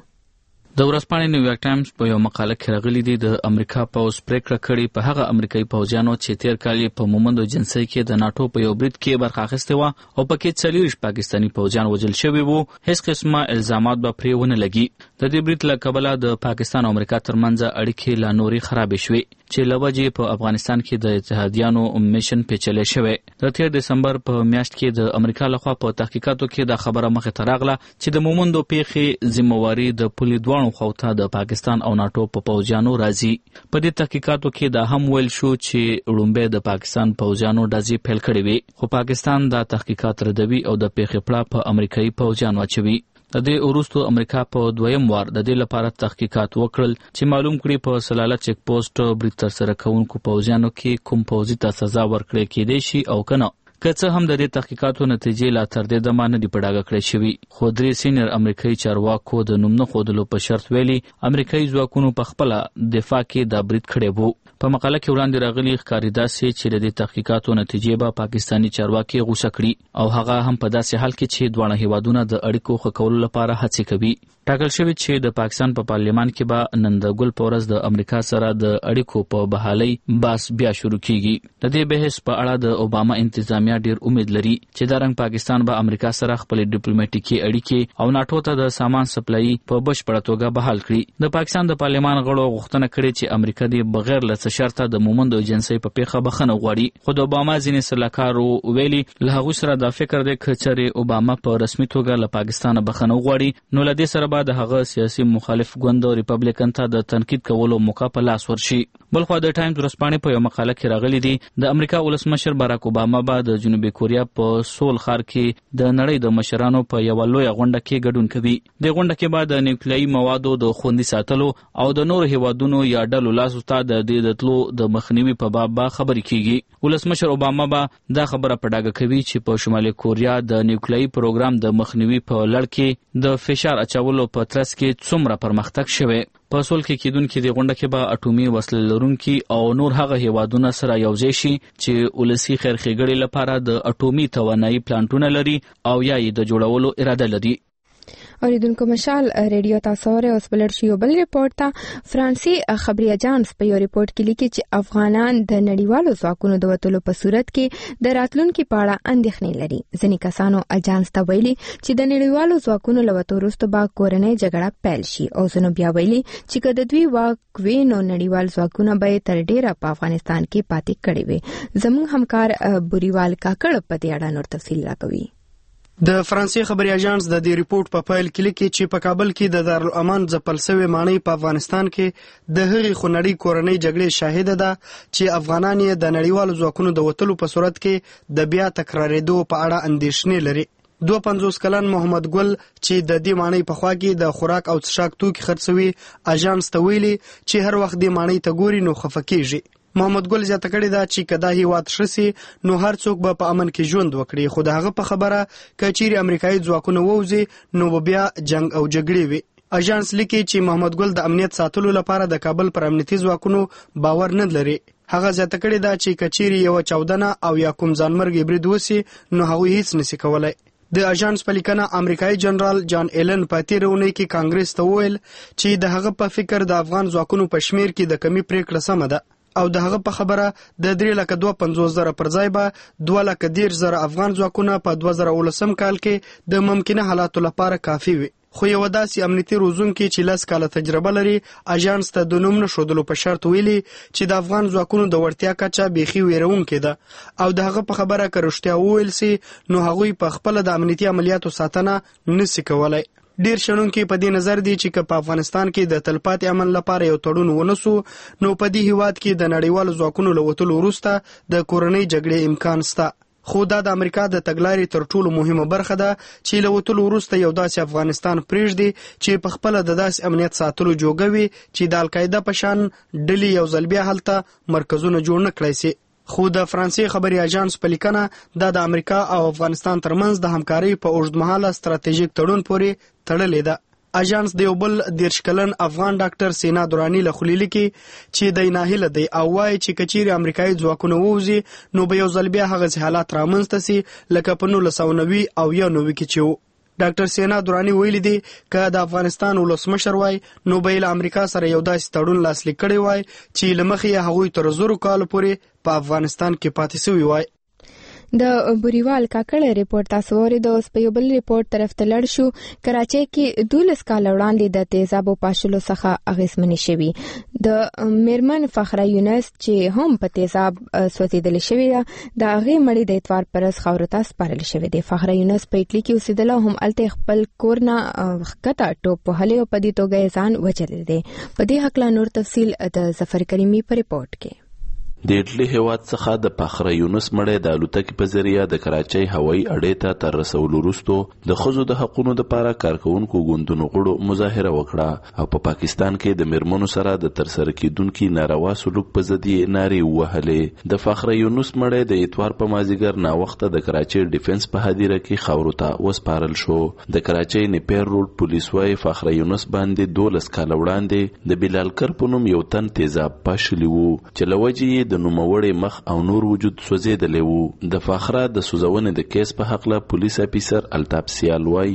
د ورځپاڼې نیویارک ټایمز په یو مقاله کې راغلي دي د امریکا پوځ پریکړه کړې په هغه امریکایي پوځیانو چې تیر کال په مومندو جنسي کې د ناتو په یو برید کې برخه اخیستې وه او پکې څلوېښت پاکستاني پوځیان وژل شوي وو هیڅ قسمه الزامات به پرې ونه لګي. د دې برید له کبله د پاکستان او امریکا ترمنځ اړیکې لا نورې خرابې شوې چې له وجې په افغانستان کې د اتحادیانو میشن پیچلی شوی. د تیر دسمبر په میاشت کې د امریکا لخوا په تحقیقاتو کې دا خبره مخې ته راغله چې د مومندو پیښې ذمہواري د پولې دوه خوته د پاکستان او ناتو په پوځیانو راځي. په دې تحقیقاتو کې دا هم ویل شو چې وړومبی د پاکستان پوځیانو ډزې پیل کړې وي خو پاکستان دا تحقیقات ردوي او د پیښې پړه په امریکایي پوځیانو اچوي. د دې وروسته امریکا په دویم وار د دې لپاره تحقیقات وکړل چې معلوم کړي په سلاله چیک پوسټ برید ترسره کوونکو پوځیانو کې کوم پوځي ته سزا ورکړل کېدای شي او کنه. که څه هم د دې تحقیقاتو نتیجې لا تر دې دمه نه دي په ډاګه کړې شوي خو درې سینیر امریکایي چارواکو د نوم نه ښودلو په شرط ویلي امریکایي ځواکونو په خپله دفاع کې دا برید کړی وو. په مقاله کې وړاندې راغلي ښکاري داسې چې د دې تحقیقاتو نتیجې به پاکستاني چارواکي غوسه کړي او هغه هم په داسې حال کې چې دواړه هیوادونه د اړیکو ښه کولو لپاره هڅې کوي. ټاکل شوی چې د پاکستان په پارلیمان کې به نن د ګل په ورځ د امریکا سره د اړیکو په بحالۍ بحث بیا شروع کیږي. د دې بحث په اړه د اوباما انتظامیه ډیر امید لري چې دا رنګ پاکستان به امریکا سره خپل ډیپلوماټیکي اړیکې او ناتو ته د سامان سپلای په بشپړه توګه بحال کړي. د پاکستان د پارلیمان غړو غوښتنه کړې چې امریکا دې بغیر له څه شرطه د مومندو جنسي په پیښه بخښنه غواړي خو د اوباما ځینې سلاکارو ویلي له هغوی سره دا فکر دی که چېرې اوباما په رسمي توګه له پاکستانه بخښنه وغواړي نو له دې سره به د هغه سیاسي مخالف ګوند ریپبلیکن ته د تنقید کولو موقع په لاس ورشي. بلخوا د ټایمز ورځپاڼې په یو مقاله کې راغلي دي د امریکا ولسمشر باراک اوباما به د جنوبي کوریا په سول ښار کې د نړۍ د مشرانو په یوه لویه غونډه کې ګډون کوي. د غونډه کې به د نیوکلیایي موادو د خوندي ساتلو او د نورو هیوادونو یا ډلو لاسو ته د دې د تلو د مخنیوي په باب به خبرې کیږي. ولسمشر اوباما به دا خبره په ډاګه کوي چې په شمالي کوریا د نیوکلیایي پروګرام د مخنیوي په لړ کې د فشار اچولو په ترڅ کې څومره پرمختګ شوی. په سول کې کېدونکې د غونډه کې به اټومي وسلې لرونکي او نور هغه هیوادونه سره یوځای شي چې ولسي خیر ښېګړې لپاره د اټومي توانایي پلانټونه لري او یا یې د جوړولو اراده لري. اوریدونکو مشال ریډیو تاسو اوره اوس بلر شي بل ریپورت ته فرانسي خبري اجانس په یو ریپورت کې لیکي چې افغانان د نړیوالو ځواکونو د وټولو په صورت کې د راتلونکو په اړه اندېښنې لري. ځینې کسانو اجانس ته ویلي چې د نړیوالو ځواکونو له وټو وروسته به کورنۍ جګړه پیل شي او ځینو بیا ویلي چې که د دوی واک وي نو نړیوال ځواکونه به تر ډیره په افغانستان کې پاتې کړي وي. زموږ همکار بوریوال کاکړ په دې اړه نور تفصیل راکوي. د فرانسې خبري اژانس د دې ریپورت په پایل کې لیکي چې په کابل کې د دارالامان ځپل شوی ماڼۍ په افغانستان کې د هغې خونړۍ کورنۍ جګړې شاهده ده چې افغانان یې د نړیوالو ځواکونو د وتلو په صورت کې د بیا تکرارېدو په اړه اندېښنې لري. دوه پنځوس کلن محمد ګل چې د دې ماڼۍ په خوا کې د خوراک او څښاک توکي خرڅوي اژانس ته ویلي چې هر وخت دې ماڼۍ ته ګوري نو خفه کېږي. محمد ګل زیاته کړې ده چې که دا هیواد ښه سي نو هر څوک به په امن کې ژوند وکړي خو د هغه په خبره که چیرې امریکایي ځواکونه ووځي نو به بیا جنګ او جګړې وي. اژانس لیکي چې محمد ګل د امنیت ساتلو لپاره د کابل پر امنیتي ځواکونو باور نه لري. هغه زیاته کړې ده چې که چیرې یوه چاودنه او یا کوم ځانمرګي برید وسي نو هغوی هیڅ نشي کولی. د اژانس په لیکنه امریکایي جنرال جان ایلن په تېره اونۍ کې کانګرس ته وویل چې د هغه په فکر د افغان ځواکونو په شمیر کې د کمی پریکړه سمه ده او د هغه په خبره د درې لکه دوه پنځوس زره پر ځای به دوه لکه دېرش زره افغان ځواکونه په دوه زره اوولسم کال کې د ممکنه حالاتو لپاره کافي وي. خو یو داسې امنیتي روزونکي چې لس کاله تجربه لري اژانس ته د نوم نښودلو په شرط ویلي چې د افغان ځواکونو د وړتیا کچه بیخي ویرونکې ده او د هغه په خبره که رښتیا وویل سي نو هغوی په خپله د امنیتي عملیاتو ساتنه نسي کولی. ډیر شنونکي په دې نظر دي چې که په افغانستان کې د تلپاتې امن لپاره یو تړون ونسو نو په دې هیواد کې د نړیوالو ځواکونو له وتلو وروسته د کورنۍ جګړې امکان شته. خو دا د امریکا د تګلارې تر ټولو مهمه برخه ده چې له وتلو وروسته یو داسې افغانستان پرېږدي چې په خپله د داسې امنیت ساتلو جوګه وي چې د القاعده په شان ډلې یو ځل بیا هلته مرکزونه جوړ نه کړی سي. خو د فرانسې خبري اژانس په لیکنه دا د امریکا او افغانستان ترمنځ د همکارۍ په اوږدمهاله ستراتیژیک تړون پورې تړلې ده. اژانس د یو بل دیرش کلن افغان ډاکټر سینا درانی له خولي لیکي چې د ناهیله دی او وایي چې کچيري امریکایي ځواکونه ووزي نو به یو ځل بیا هغه حالات رامنځته سي لکه په نولس سوه نوي او یا نوي کې چې ډاکټر سینا درانی ویلي دی که د افغانستان ولسمشر وای نو به له امریکا سره یو داسې تړون لاسلیک کړی وای چې له مخې هغوی تر زرو کالو پورې په افغانستان کې پاتې سوي وای. د بوریوال کاکړ ریپورت تاسو ورید اوس په یو بل ریپورت طرف ته لړ شو. کراچۍ کې دولس کال وړاندې د تیزابو پاشلو څخه اغیزمنې شوي. د میرمن فخره یونس چې هم په تیزاب سوځېدلې شوې ده د هغې مړی د اتوار پرز خاورو ته سپارل شوی دی. فخره یونس په اټلي کې اوسېدله هم هلته خپل کور نه ښکته ټوپ وهلی او په دې توګه یې ځان وژلی دی. په دې هکله نور تفصیل د ظفر کریمي په ریپورت کې. د اټلی هیواد څخه د فخره یونس مړی د الوتکې په ذریعه د کراچۍ هوایي اډې ته تر رسولو وروسته د ښځو د حقونو دپاره کارکوونکو ګوندونو غړو مظاهره وکړه او په پاکستان کې د میرمنو سره د ترسره کیدونکي ناروا سلوک په ضد یې نارې ووهلې. د فخره یونس مړی د اتوار په مازدیګر ناوخته د کراچۍ ډیفنس په هدیره کې خاورو ته وسپارل شو. د کراچۍ نیپیر روډ پولیس وایي فخره یونس باندې دولس کاله وړاندې د بلال کر په نوم یو تن تیزاب پاشلی وو چې له وجې یې د نوموړي مخ او نور وجود سوځېدلی وو. د فخره د سوځونې د کیس په هکله پولیس افیسر الطاف سیال وایي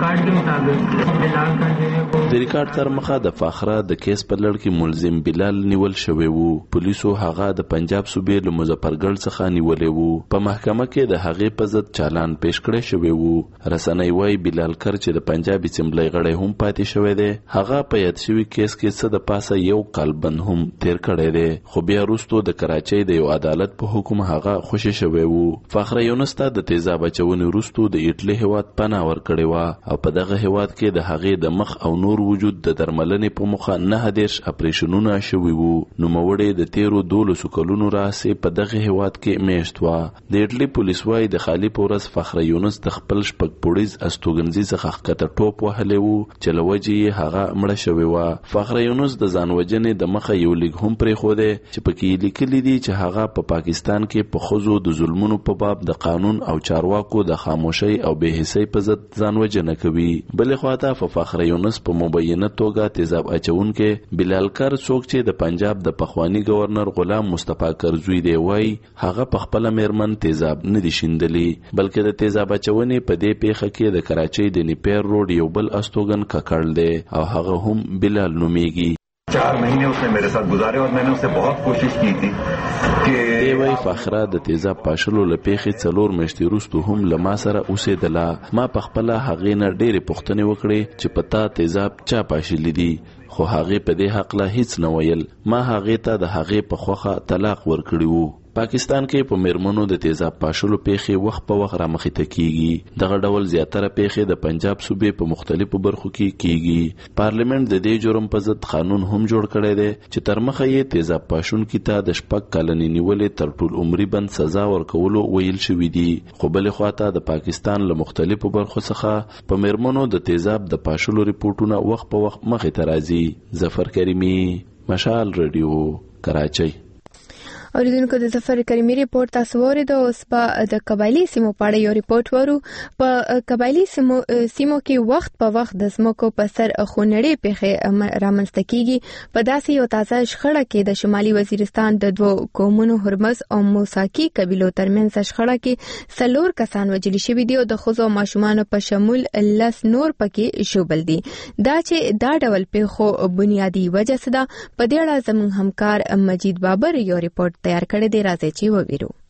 د ریکارډ تر مخه د فخره د کیس په لړ کې ملزم بلال نیول شوی وو. پولیسو هغه د پنجاب صوبې له مظفرګړ څخه نیولی وو. په محکمه کې د هغې په ضد چالان پیش کړی شوی وو. رسنۍ وایي بلال کر چې د پنجاب اسمبلی غړی هم پاتې شوی دی هغه په یاد شوي کیس کې څه د پاسه یو کال بند هم تیر کړی دی. خو بیا وروستو د کراچۍ د یو عدالت په حکم هغه خوشي شوی وو. فخره یونس ته د تیزاب اچونې وروستو د اټلی هیواد پناه ورکړې وه او په دغه هیواد کې د هغې د مخ او نور وجود د درملنې په موخه نهه دېرش اپریشنونه شوي وو. نوموړې د تیرو دولسو کلونو راهیسې په دغه هیواد کې میشت وه. د اټلی پولیس وایي د خالي په ورځ فخره یونس د خپل شپږ پوړیز استوګنځي څخه ښکته ټوپ وهلی وو چې له وجې یې هغه مړه شوې وه. فخره یونس د ځان وژنې د مخه یو لیک هم پرېښودی چې پکې یې لیکلي دي چې هغه په پا پاکستان کې په ښځو د ظلمونو په باب د قانون او چارواکو د خاموشۍ او بې حسۍ په ضد ځان وژنه کوي. بلې خواته په فخره یونس په مبینه توګه تیزاب اچونکې بلال کر څوک چې د پنجاب د پخوانی گورنر غلام مصطفی کرزوی دی وایي هغه په خپله میرمن تیزاب نه دي شیندلی بلکې د تیزاب اچونې په دې پیښه کې د کراچۍ د نیپیر روډ یو بل استوګن ککړ دی او هغه هم بلال نومیږي. चार महीने उसने मेरे साथ गुजारे और मैंने उससे बहुत कोशिश की थी कि دی وای فخره د تیزاب پاشلو لپیخې څلور میاشتې وروسته هم له ما سره اوسېدله. ما په خپله هغې نه ډېرې پوښتنې وکړې چې په تا تیزاب چا پاشلی دي خو هغې په دې حقله هیڅ نه ویل. ما هغې ته د هغې په خوښه طلاق ورکړی وو. پاکستان کې په میرمنو د تیزاب پاشلو پیښې وخت په وخت رامخې ته کیږي. دغه ډول زیاتره پیښې د پنجاب صوبې په مختلفو برخو کې کیږي. پارلیمنت د دې جرم په ضد قانون هم جوړ کړی دی چې تر مخه یې تیزاب پاشونکي ته د شپږ کلنې نیولې تر ټول عمري بند سزا ورکولو ویل شوي دي. خو بلې خواته د پاکستان له مختلفو برخو څخه په میرمنو د تیزاب د پاشلو ریپورټونه وخت په وخت مخې ته راځي. ظفر کریمي، مشال رادیو، کراچۍ. اوریدونکو د ظفر کریمي ریپورت تاسو ورید. اوس په د قبایلی سیمو په اړه یو ریپورت ورو. په قبایلی سیمو سیمو کې وخت په وخت د ځمکو په سر خونړۍ پیښې رامنځته کیږي. په داسې یو تازه شخړه کې د شمالي وزیرستان د دوو قومونو هرمز او موساکي قبیلو ترمنځ شخړه کې څلور کسان وژل شوي دي او د ښځو او ماشومانو په شمول لس نور پکې شوبل دي. دا چې دا ډول پیښو بنیادی وجه څه ده، په دې اړه زموږ همکار مجید بابر یو ریپورت تیار کړی دی، راځي چې وویرو.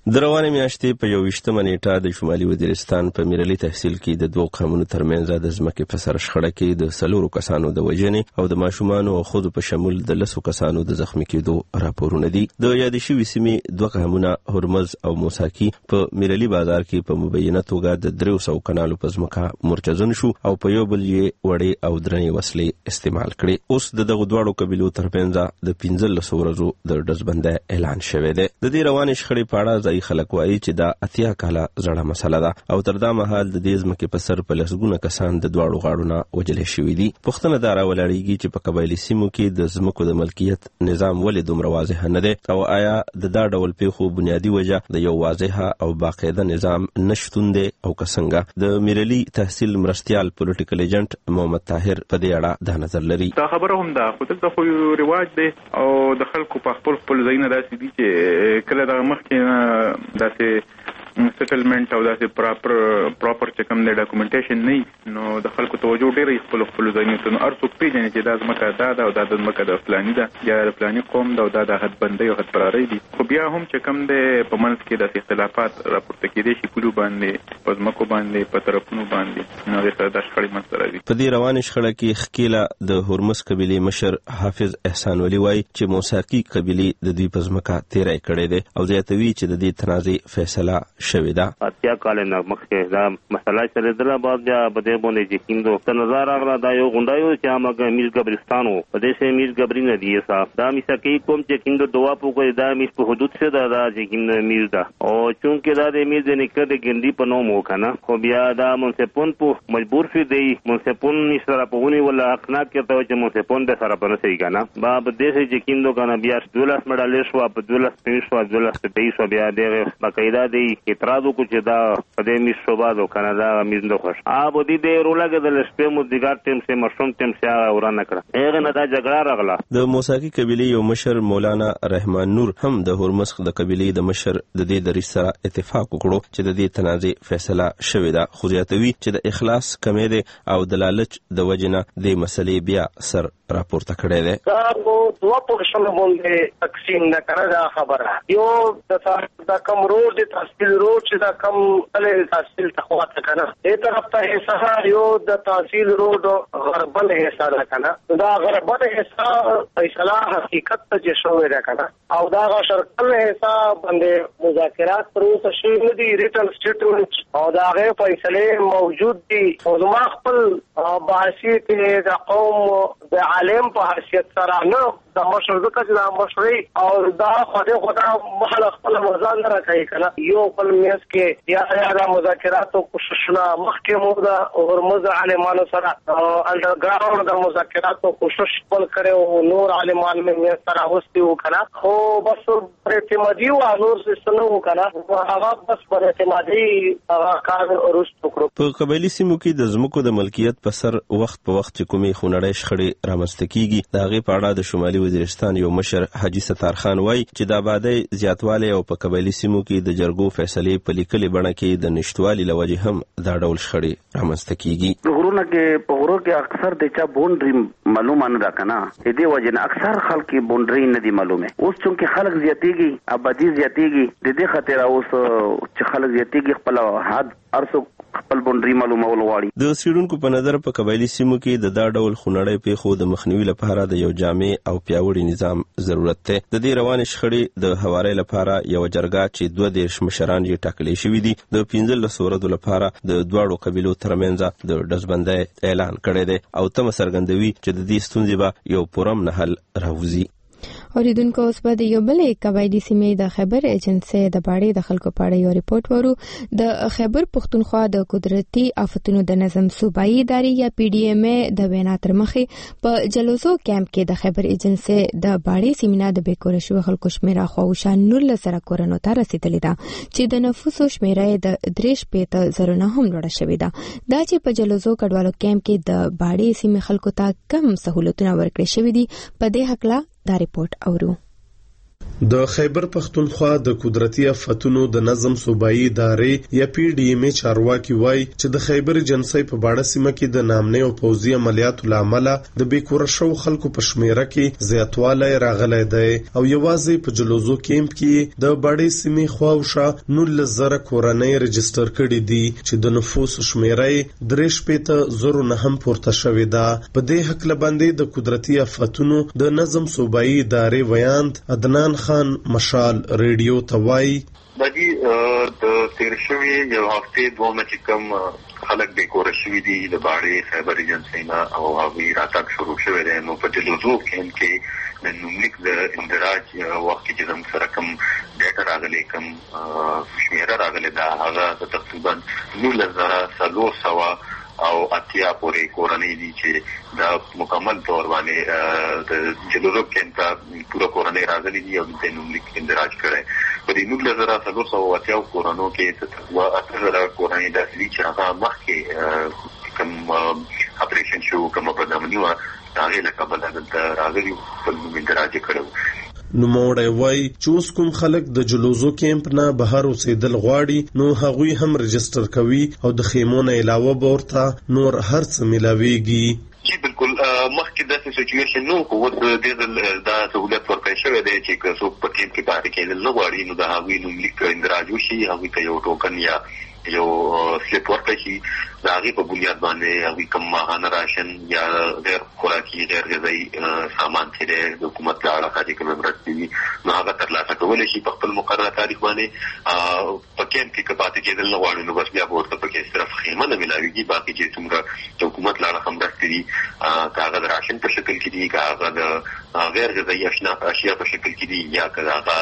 د روانې میاشتې په یوویشتمه نیټه د شمالي وزیرستان په میرلي تحصیل کې د دوو قومونو ترمنځ د ځمکې په سر شخړه کې د څلورو کسانو د وژنې او د ماشومانو او ښځو په شمول د لسو کسانو د زخمي کېدو راپورونه دي. د یادې شوې سیمې دوه قومونه هرمز او موساکي په میرلي بازار کې په مبینه توګه د درېو سوو کنالو په ځمکه مرچزن شو او په یو بل یې وړې او درنې وسلې استعمال کړې. اوس د دغو دواړو قبیلو ترمنځ د پنځلسو ورځو د ډزبندۍ اعلان شوی دی. د دې روانې شخړې په اړه ځایي خلک وایي چې دا اتیا کاله زړه مسله ده او تر دا مهال د دې ځمکې په سر په لسګونه کسان د دواړو غاړو نه وژلې شوي دي. پوښتنه دا راولاړېږي چې په قبایلي سیمو کې د ځمکو د ملکیت نظام ولې دومره واضح نه دی او آیا د دا ډول پیښو بنیادي وجه د یو واضحه او باقاعده نظام نشتون دی او که څنګه؟ د میرلي تحصیل مرستیال پولیټیکل ایجنټ محمد طاهر په دې اړه دا نظر لري. دا خبره هم ده خو دلته خو رواج دی او د خلکو په خپل خپل ځایونه داسې دي چې کله دغه مخکې نه داسې سیټلمنټ او داسې پراپر پراپر چې کوم دی ډاکومنټیشن نه نو د خلکو توجه ډېره خپل خپل ځایونو ته نو هر څوک پیژني چې دا ځمکه دا ده او دا د ځمکه د فلاني ده یا د فلاني قوم ده او دا د حدبندۍ او حدپرارۍ دي. خو بیا هم چې کوم دی په منځ کې داسې اختلافات راپورته کېدای شي پولو باندې په ځمکو باندې په طرفونو باندې نو هغې سره دا شخړې منځته راځي. په دې روانې شخړه کې ښکېله د هرمز قبیلې مشر حافظ احسان ولي وایي چې موساکي قبیلې د دوی په ځمکه تیری کړی دی او زیاتوي چې د دې تنازع فیصله شوې ده. اتیا کال نه مخکې دا مسله چلېدله بعد بیا په دې باندې چې کیندو ته نظر راغله دا یو غونډه یو چې هغه میر ګبرستان و په دې سه میر ګبري نه دی صاحب دا میساکي کوم چې کیندو دوا پوکې دا میس په حدود څخه دا دا چې کیندو میر دا او چونکې دا د میر د نکړه د ګندي په نوم وکنه خو بیا دا منصفون په مجبور شي دی منصفون نشره په ونی ولا اقنا کې ته چې منصفون د سره په نسې کنه با په دې سه چې کیندو کنه بیا دولس مډال شو په دولس پنځه شو دولس تېیس شو بیا دغه باقاعده دی اعتراض چې دا په دې میس شوبادو کنه دا میز نه خوښ آب دې دې رولاګه د لسپې مو دیګار ټیم سه مشروم ټیم سه ورانه کړه هغه نه دا جګړه راغله. د موساکي قبیلې یو مشر مولانا رحمان نور هم د هرمز د قبیلې د مشر د دې دریځ سره اتفاق وکړو چې د دې تنازع فیصله شوې ده خو زیاتوي چې د اخلاص کمی دی او د لالچ د وجنه د مسلې بیا سر راپورته کړی دی. دا په دوه پورشنو باندې تقسیم نه کړه دا خبره یو د کوم روډ د تحصیل روډ چې دا کوم له تحصیل تخواته کنه دې طرف ته حصہ یو د تحصیل روډ غربل حصہ ده کنه دا غربل حصہ فیصله حقیقت ته چې شوې ده کنه او دا شرقل حصہ باندې مذاکرات پروسه شوی نه دي ریټن سټیټمنټ او دا غي فیصله موجود دي او زما خپل بحثي کې د قوم د عالم په حیثیت سره نه د مشرزه کې د مشري او دا خدای خدا محل خپل مزان نه راکړي کنه یو خپل میس کې یا یا د مذاکراتو کوششونه مخکې مو د هرمز عالمانو سره انډرګراوند د مذاکراتو کوشش خپل کړو نور عالمان مې سره هوستي وکړه خو بس پر اعتمادي او نور څه نه وکړه هغه بس پر اعتمادي هغه کار ورسته کړو. په قبایلي سیمو کې د ځمکو د ملکیت په سر وخت په وخت چې کومې خونړۍ شخړې رامنځته کیږي د هغې په اړه د شمالي وزیرستان یو مشر حاجي ستار خان وایي چې د آبادۍ زیاتوالی او په قبایلي سیمو کې د جرګو فیصلې په لیکلې بڼه کې د نشټوالي له وجې هم دا ډول شخړې رامنځته کیږي. غرونه کې په غرو کې اکثر د چا بونډري معلومه نه ده کنه دې وجې نه اکثر خلک بونډري نه دي معلومه اوس چونکې خلک زیاتېږي آبادی زیاتېږي د دې خاطر اوس چې خلک زیاتېږي خپل حد ارسو خپل بونډري معلومول غواړي. د سیډونکو په نظر په قبایلي سیمو کې د دا ډول خونړۍ پیښو د مخنیوي لپاره د یو جامع او پیاوړي نظام ضرورت دی. د دې روانې شخړې د هوارۍ لپاره یو جرګه چې دوه دېرش مشران یې ټاکلي شوي دي د پنځلسو ورځو لپاره د دواړو قبیلو ترمنځ د ډزبندۍ اعلان کړی دی او تمه څرګندوي چې د دې ستونزې به یو پرم نحل راوځي. اوریدونکو اوس به د یو بلې قبایلي سیمې د خیبر ایجنسۍ د باړې د خلکو په اړه یو ریپورت ورو. د خیبر پښتونخوا د قدرتي آفتونو د نظم صوبایي ادارې یا پی ډي ایم ای د وینا تر مخې په جلوزو کیمپ کې د خیبر ایجنسۍ د باړې سیمې د بیکوره شوو خلکو شمیره خواوشا نولس زره کورونو ته رسیدلې ده چې د نفوسو شمیره د درې شپېته زره نه هم لوړه شوې ده. دا چې په جلوزو کډوالو کیمپ کې د باړې سیمې خلکو ته کم سہولتونه ورکړل شوي دي په دې هکله دا ریپورت اورو. د خیبر پختونخوا د قدرتي آفتونو د نظم صوبایي ادارې یا پی ډی ایم چارواکي وای چې د خیبر جنسي په باړه سیمه کې د نامنې او پوځي عملیاتو لامل د بیکوره شو خلکو په شمیره کې زیاتوالی راغلی دی او یوازې په جلوزو کیمپ کې د باړې سیمې خواوشا نولس زره کورنۍ رجستر کړي دي چې د نفوس شمیره درې شپېته زرو نه هم پورته شوې ده. په دې هکله باندې د قدرتي آفتونو د نظم صوبایي ادارې ویاند عدنان خان مشال ریډیو توای دغه د تیر شوی یو هفته دوه مچ کم خلک به کور شوی دي د باړې خیبر ایجنسینا او هغوی راتګ شروع شوی دی. نو په جلوزو کې د نوملیک د اندراج وخت کې زموږ سره کوم ډیټا راغلی کوم شمیره راغلی دا هغه تقریبا نولس زره څلور سوه او اتیا پورې کورنۍ دي چې دا مکمل تور باندې د جلوزو کې پورا کورنۍ راغلي دي او د نوملیک اندراج کړي. په دې نولس زره څلور سوه اتیا کورنو کې تقریبا اته زره کورنۍ داسې چې هغه مخکې کوم اپریشن شو کوم بدامني و هغه له کبله دلته راغلي په نوم اندراج کړو. نو موړی وای چې اوس کوم خلک د جلوزو کیمپ نه بهر اوسېدل غواړي نو هغوی هم رجستر کوي او د خیمو نه علاوه به ورته نور هر څه ملاویږي. جی بالکل مخکې داسې سچویشن نو خو اوس ډېر دا سهولت ورکړی شوی دی چې که څوک په کیمپ کې پاتې کېدل نه غواړي نو د هغوی نوملیک اندراج وشي هغوی ته یو ټوکن یا یو سلیپ ورکړی شي د هغې په بنیاد باندې هغوی کوم ماهانه راشن یا غیر خوراکي غیر غذایي سامان چې دی د حکومت له اړخه چې کومې مرستې دي نو هغه ترلاسه کولی شي په خپل مقرره تاریخ باندې. په کیمپ کې که پاتې کېدل نه غواړي نو بس بیا به ورته پکې صرف خیمه نه ملاویږي. باقي چې څومره د حکومت له اړخه مرستې دي که هغه د راشن په شکل کې دي که هغه د غیر غذایي اشیا په شکل کې دي یا که هغه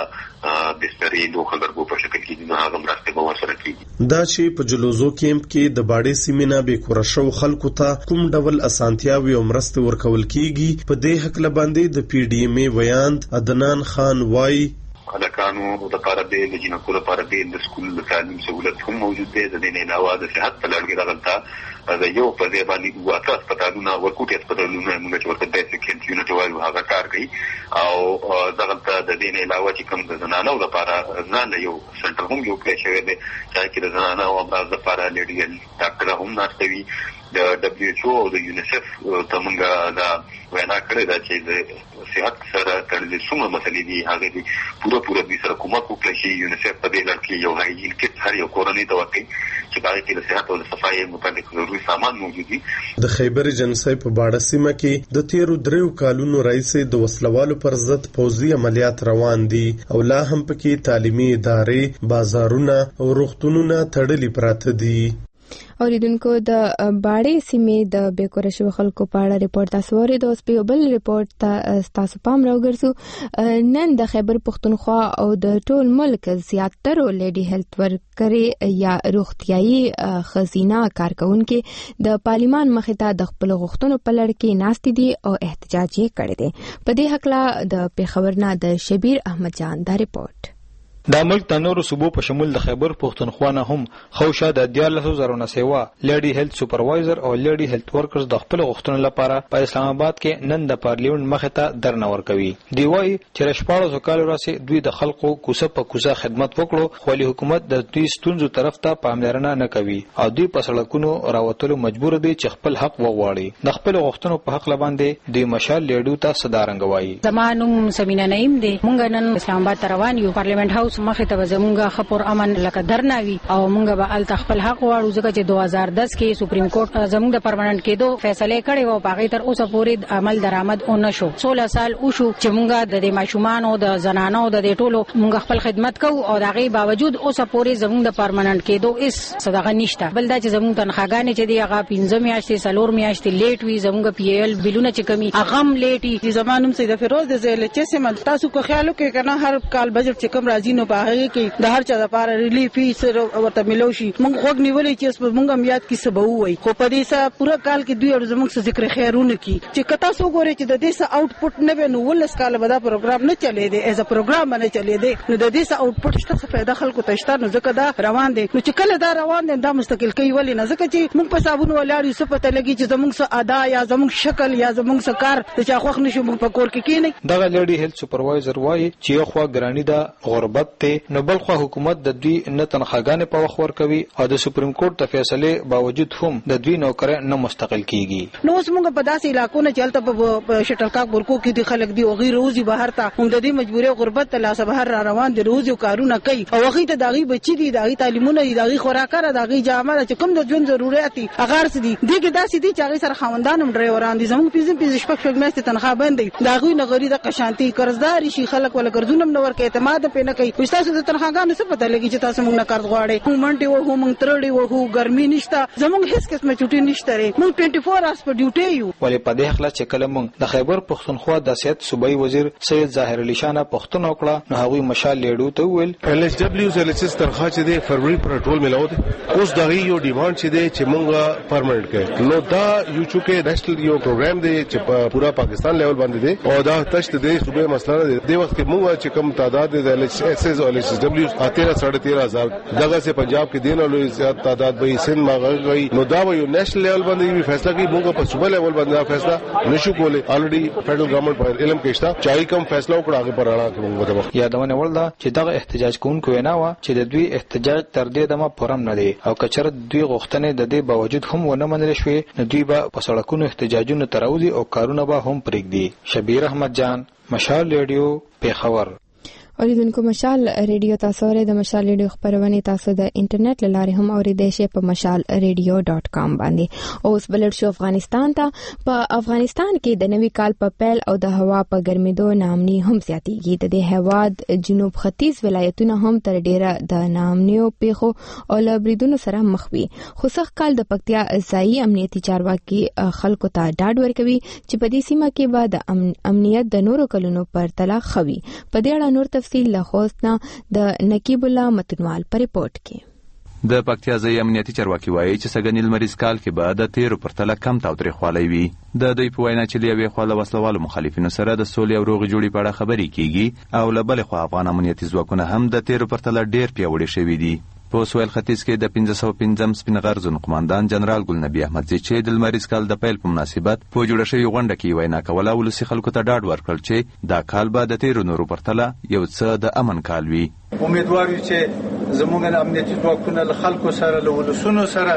بسترې لوښه ګرګو په شکل کې دي نو هغه مرستې به ورسره کېږي. دا چې په جلوزو کیمپ کې د باړې سیمې نه بیکوره شو خلکو ته کوم ډول اسانتیاوې او مرستې ورکول کېږي په دې هکله باندې د پی ډي ایم ویاند عدنان خان وای هلکانو دپاره دی د جینکو لپاره دی د سکول د تعلیم سهولت هم موجود دی. د دې نه علاوه د صحت په لړ کې دغلته د یو په ځای باندې اووه اته اسپتالونه ورکوټي اسپتالونه موږ چې ورته بیسک هیلث یونټ وایو هغه کار کوي او دغلته د دې نه علاوه چې کوم د زنانو لپاره ځان یو سنټر هم جوړ کړی شوی دی چې د زنانو او امراض لپاره لیډي ډاکټر هم ناست وي. د دبلیو ایچ او او د یونیسف ته موږ دا وینا کړې ده چې د صحت سره تړلې څومره مسلې دي هغه دي پوره پوره دوی سره کومک وکړي شي. یونیسف په دې لړ کې یو هایجین کټ هر یو کورنۍ ته ورکوي چې هغه کې د صحت او د صفایي متعلق ضروري سامان موجود دي. د خیبر جنسي په باړه سیمه کې د تیرو دریو کالونو راهیسې د وسلوالو پر ضد پوځي عملیات روان دي او لا هم پکې تعلیمي ادارې بازارونه او روغتونونه تړلي پراته دي. اوریدونکو د باړې سیمې د بیکوره شوو خلکو په اړه ریپورت تاسو ورید اوس په بل ریپورت ته تاسو پام راوګرځو. نن د خیبر پختونخوا او د ټول ملک زیاتره لیډي هیلث ورکرې یا روغتیايي خزینه کارکونکو د پارلیمان مخې ته د خپل غوښتنو په لړ کې ناست دي او احتجاج یې کړی دی. په دې حق د پیښورنا د شبیر احمد جان دا ریپورت. د ملک د نورو صوبو په شمول د خیبر پختونخوا نه هم خوشا د دیارلسو زرو نه سیوا لیډي هیلث سپروایزر او لیډي هیلث ورکرز د خپل غوښتنو لپاره په اسلام آباد کې نن د پارلیمنت مخې ته درنه ورکوي. دی وايي چې شپږ کال وروسته دوی د خلکو کوسه په کوسه خدمت وکړو خو حکومت د دوی ستونزو طرف ته پاملرنه نه کوي او دوی په سړکونو راوتلو مجبور دي چې خپل حق وغواړي. د خپل غوښتنو په حق لباندې دوی مشال لیډو ته صدارنګ وایي. زمانوم سمینا نیم دي مونږ نن اسلام آباد روان یو پارلیمنت هاوس مخې ته زمونږه خپور امن لکه درناوي او مونږ به ال خپل حق واړو ځکه چې دوه هزار دس کې سپریم کورټ زمونږ د پرمننت کېدو فیصله کړې و په هغه تر اوسه پورې عمل درآمد او نشو. سولہ سال او شو چې مونږ د دې ماشومان او د زنانو د دې ټولو مونږ خپل خدمت کوو او د هغه باوجود اوسه پورې زمونږ د پرمننت کېدو اس صدقه نشته. بل دا چې زمونږ تنخواګانې چې دی هغه پنځه میاشتې سلور میاشتې لیټ وي زمونږ پی ایل بلونه چې کمی هغه لیټي. زمانوم سید فیروز د زل چې سم تاسو کو خیال وکړئ کنه هر کال بجټ چې کم راځي نو په هغه کې د هر چا لپاره ریلیف ورته ملوشي موږ خوګ نیولې چې موږ هم یاد کې سبا وای خو په دې سره پوره کال کې دوی زموږ ذکر خیرونه کی چې کتا سو ګوري چې د دې سره آوټپوټ نه به نو ولس کال به دا پروګرام نه چلے دی ایز ا پروګرام نه چلے دی نو د دې سره آوټپوټ شته څه پیدا خلکو ته شته نو ځکه دا روان دی نو چې کله دا روان دی دا مستقل کوي ولې نه ځکه چې موږ په صابون ولاړ یو څه پته لګي چې زموږ سره ادا یا زموږ شکل یا زموږ سره کار د چا خوښ نشو موږ په کور کې کینې دغه لیډي هیلث سپروایزر وایي چې یو خوا ګرانی دا غربت ته نو بل خوا حکومت د دوی نه تنخواګانې په وخت ورکوي او د سپریم کورټ د فیصله باوجود هم د دوی نوکر نه مستقل کیږي نو اوس موږ په داسې علاقو نه چلته په شټل کاک ورکو کې د خلک دی او غیر روزي بهر ته هم د دې مجبورې غربت ته لاس بهر را روان دي روزي کارونه کوي او هغه ته داغي بچی دي داغي تعلیمونه دي داغي خوراکره داغي جامه چې کوم د ژوند ضرورت دي اگر سدي دغه داسې دي چې هغه سره خوندان هم ډرایوران دي زموږ پیزم پیز شپږ شپږ میاشتې تنخواه باندې داغي نغری د قشانتي قرضداري شي خلک ولا قرضونه نه ورکې اعتماد په نه کوي تاسو د تنخواګانو څه پته لګي چې تاسو موږ نه قرض غواړي کومنټي وو هم ترړي وو ګرمي نشته زموږ هیڅ قسمه چټي نشته ری موږ چوبیس اورس په ډیوټي یو ولې په دې خلاص چې کله موږ د خیبر پښتونخوا د سیاست صوبایي وزیر سید ظاهر علي شاه پښتون وکړه نو هغه مشال لیډو ته ویل ال ایس دبليو سلیسس تنخواه چې د فروری پر ټول ملاو دي اوس دغه یو ډیماند چې دی چې موږ پرمننت کړي نو دا یو چوکه نېشنل یو پروګرام دی چې پورا پاکستان لیول باندې دی او دا تشت دی صوبې مسله دی د وخت کې موږ چې کم تعداد د ال ایس ایس او ال ایس دبليو تیرہ ساڑھے تیرہ ہزار دغه سے پنجاب کې دین او زیات تعداد به سند ماغوي نو دا یو نېشنل لیول باندې فیصله کوي موږ په صوبې لیول باندې فیصله نشو کولای الریډي فدرل ګورنمنت په علم کې شته چای کم فیصله وکړه هغه پر اړه کوم یادونه ولدا چې دغه احتجاج کوونکو وینا و چې د دوی احتجاج تر دې دمه پرم نه دی او کچره دوی غوښتنې د دې باوجود هم ونه منل شوې نو دوی به په سړکونو احتجاجونه تراوزي او کارونه به هم پرېږدي شبیر احمد جان مشال ریډیو پیښور اوریدونکو مشال ریډیو تاسو لري د مشال ریډیو خبرونه تاسو د انټرنیټ لارې هم اوریدئ شئ په مشال ریډیو ډاٹ کام باندې اوس بلډ شو افغانستان ته په افغانستان کې د نوي کال په پیل او د هوا په ګرمېدو نامني هم زیاتېږي د دې هواد جنوب ختیځ ولایتونه هم تر ډیره د نامنیو پیښو او لبریدونو سره مخ وي خو سخت کال د پکتیا ځایي امنیتي چارواکي خلکو ته ډاډ ورکوي چې په دې سیمه کې به د امنیت د نورو کلونو پرتله خوي په دې اړه نور تفصیل له خوستنا د نقیب الله متنوال پر ریپورت کې د پکتیا ځای امنیتي چارواکي وایي چې سګنیل مریض کال کې به د تیرو پرتله کم تاوتریخوالی وي د دوی په وینا چې له یوې خوا له وسلوالو مخالفینو سره د سولې او روغې جوړې په اړه خبرې کیږي او له بلې خوا افغان امنیتي ځواکونه هم د تیرو پرتله ډېر پیاوړي شوي دي په سویل ختیځ کې د پنځه سوه پنځم سپین غر زون قماندان جنرال ګلنبي احمدزي چې د لمریز کال د پیل په مناسبت په جوړه شوې غونډه کې وینا کوله ولسي خلکو ته ډاډ ورکړل چې دا کال به د تیرو نورو پرتله یو څه د امن کال وي امیدوار یو چې زموږ د امنیتي ځواکونه له خلکو سره له ولسونو سره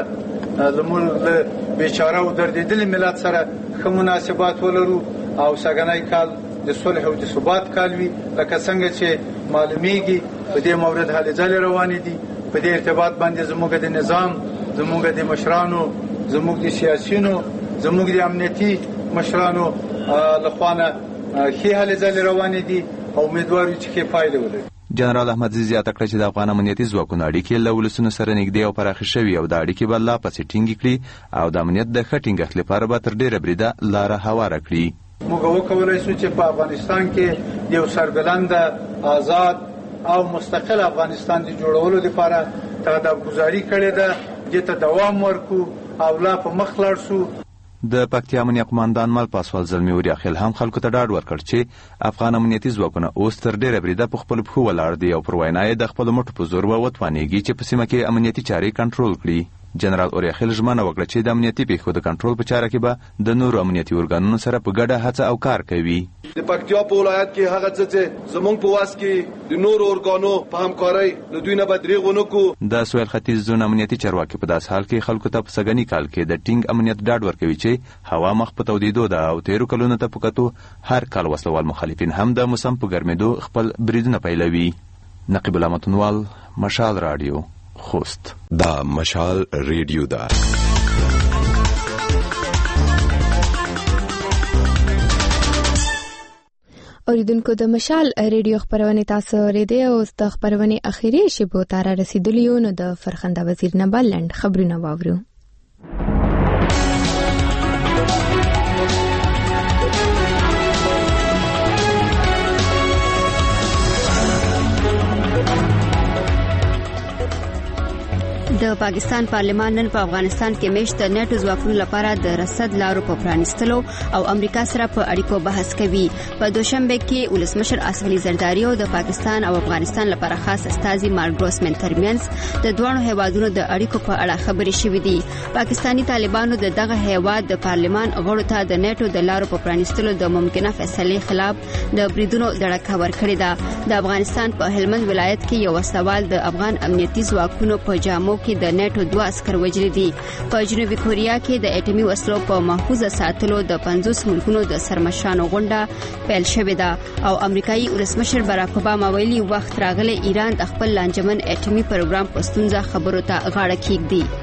زموږ له بیچاره او دردېدلي ملت سره ښه مناسبات ولرو او سږنی کال د صلح او د ثبات کال وي لکه څنګه چې معلومیږي په دې مورد هلې ځلې روانې دي په دې ارتباط باندې زموږ د نظام زموږ د مشرانو زموږ د سیاسيونو زموږ د امنیتي مشرانو لخوانه ښې هلې ځلې روانې دي او امیدوار یو چې ښې پایلې ولري جنرال احمدزي زیاته کړه چې د افغان امنیتي ځواکونو اړیکې له ولسونو سره نږدې او پراخې شوي او د اړیکې به لا پسې ټینګې کړي او د امنیت د ښه ټینګښت لپاره به تر ډېره بریده لاره هواره کړي موږ وکولی شو چې په افغانستان کې یو سربلند آزاد او مستقل افغانستان د جوړولو لپاره تقدمګذاري کړې ده دې ته دوام ورکو او لا په مخ لاړ شو د پکتیا امنیه قماندان مل پاسوال زلمی وریاخیل هم خلکو ته ډاډ ورکړ چې افغان امنیتي ځواکونه اوس تر ډیره بریده په خپلو پښو ولاړ دي او پر وینا یې د خپلو مټو په زور به وتوانېږي چې په سیمه کې امنیتي چارې کنټرول کړي جنرال اوریاخیل ژمنه وکړه چې د امنیتي پیښو د کنټرول په چاره کې به د نورو امنیتي ارګانونو سره په ګډه هڅه او کار کوي د پکتیا په ولایت کې هغه څه چې زموږ په واس کې د نورو ارګانو په همکارۍ له دوی نه به دریغ ونه کړو د سویل ختیځ زون امنیتي چارواکي په داس حال کې خلکو ته په سږني کال کې د ټینګ امنیت ډاډ ورکوي چې هوا مخ په تودېدو ده او تیرو کلونو ته په کتو هر کال وسلوال مخالفین هم د موسم په ګرمېدو خپل بریدونه پیلوي نقیب الله متنوال مشال رادیو خوست دا مشال ریډیو دا اوریدونکو د مشال ریډیو خبرونه تاسو ورېدې او د خبرونه اخیری شیبو تر رسیدلیو نو د فرخنده وزیر نه بلند خبرونه واورو د پاکستان پارلمان نن په افغانستان کې مېشت د نیټو ځواکونو لپاره د رصد لارو په پرانیستلو او امریکا سره په اړیکو بحث کوي. په دوشنبه کې ولسمشر اسف علي زرداری او د پاکستان او افغانستان لپاره خاص استازي مارک ګروسمن ترمنځ د دوه هیوادونو د اړیکو په اړه خبرې شوې دي. پاکستانی طالبانو د دغه هیواد د پارلمان غړو ته د نیټو د لارو په پرانیستلو د ممکنه فیصلې خلاف د بریدونو دړکه ورکړې ده. د افغانستان په هلمند ولایت کې یو سوال د افغان امنیتي ځواکونو په جامو کې د نیټو دوه عسكر وژلي دي. په جنوبي کوریا کې د اټومي وسلو په محفوظه ساتلو د پنځوس ملکونو د سرمشرانو غونډه پیل شوې ده او امریکایي ولسمشر باراک اوباما ویلي وخت راغلی ایران د خپل لانجمن اټومي پروګرام په ستونزه خبرو ته غاړه کېږدي.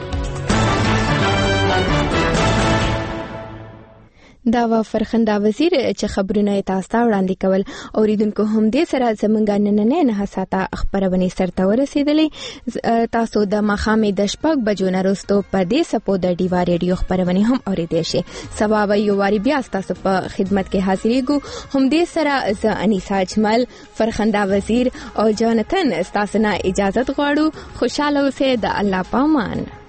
دا و فرخنده وزیر چې خبرونه تاسو ته وړاندې کول. اوریدونکو هم دې سره زمونږ نننې نه ساته خبرونه سرته ورسېدلې. تاسو د مخامې د شپږ بجو نه وروسته په دې سپو د ډیوا ریډیو خبرونه هم اوریدئ شئ. سبا به یو واری بیا تاسو په خدمت کې حاضرېږو. هم دې سره ز انیسا اجمل، فرخنده وزیر او جانتن تاسو نه اجازه غواړو. خوشاله اوسئ. د الله پامان.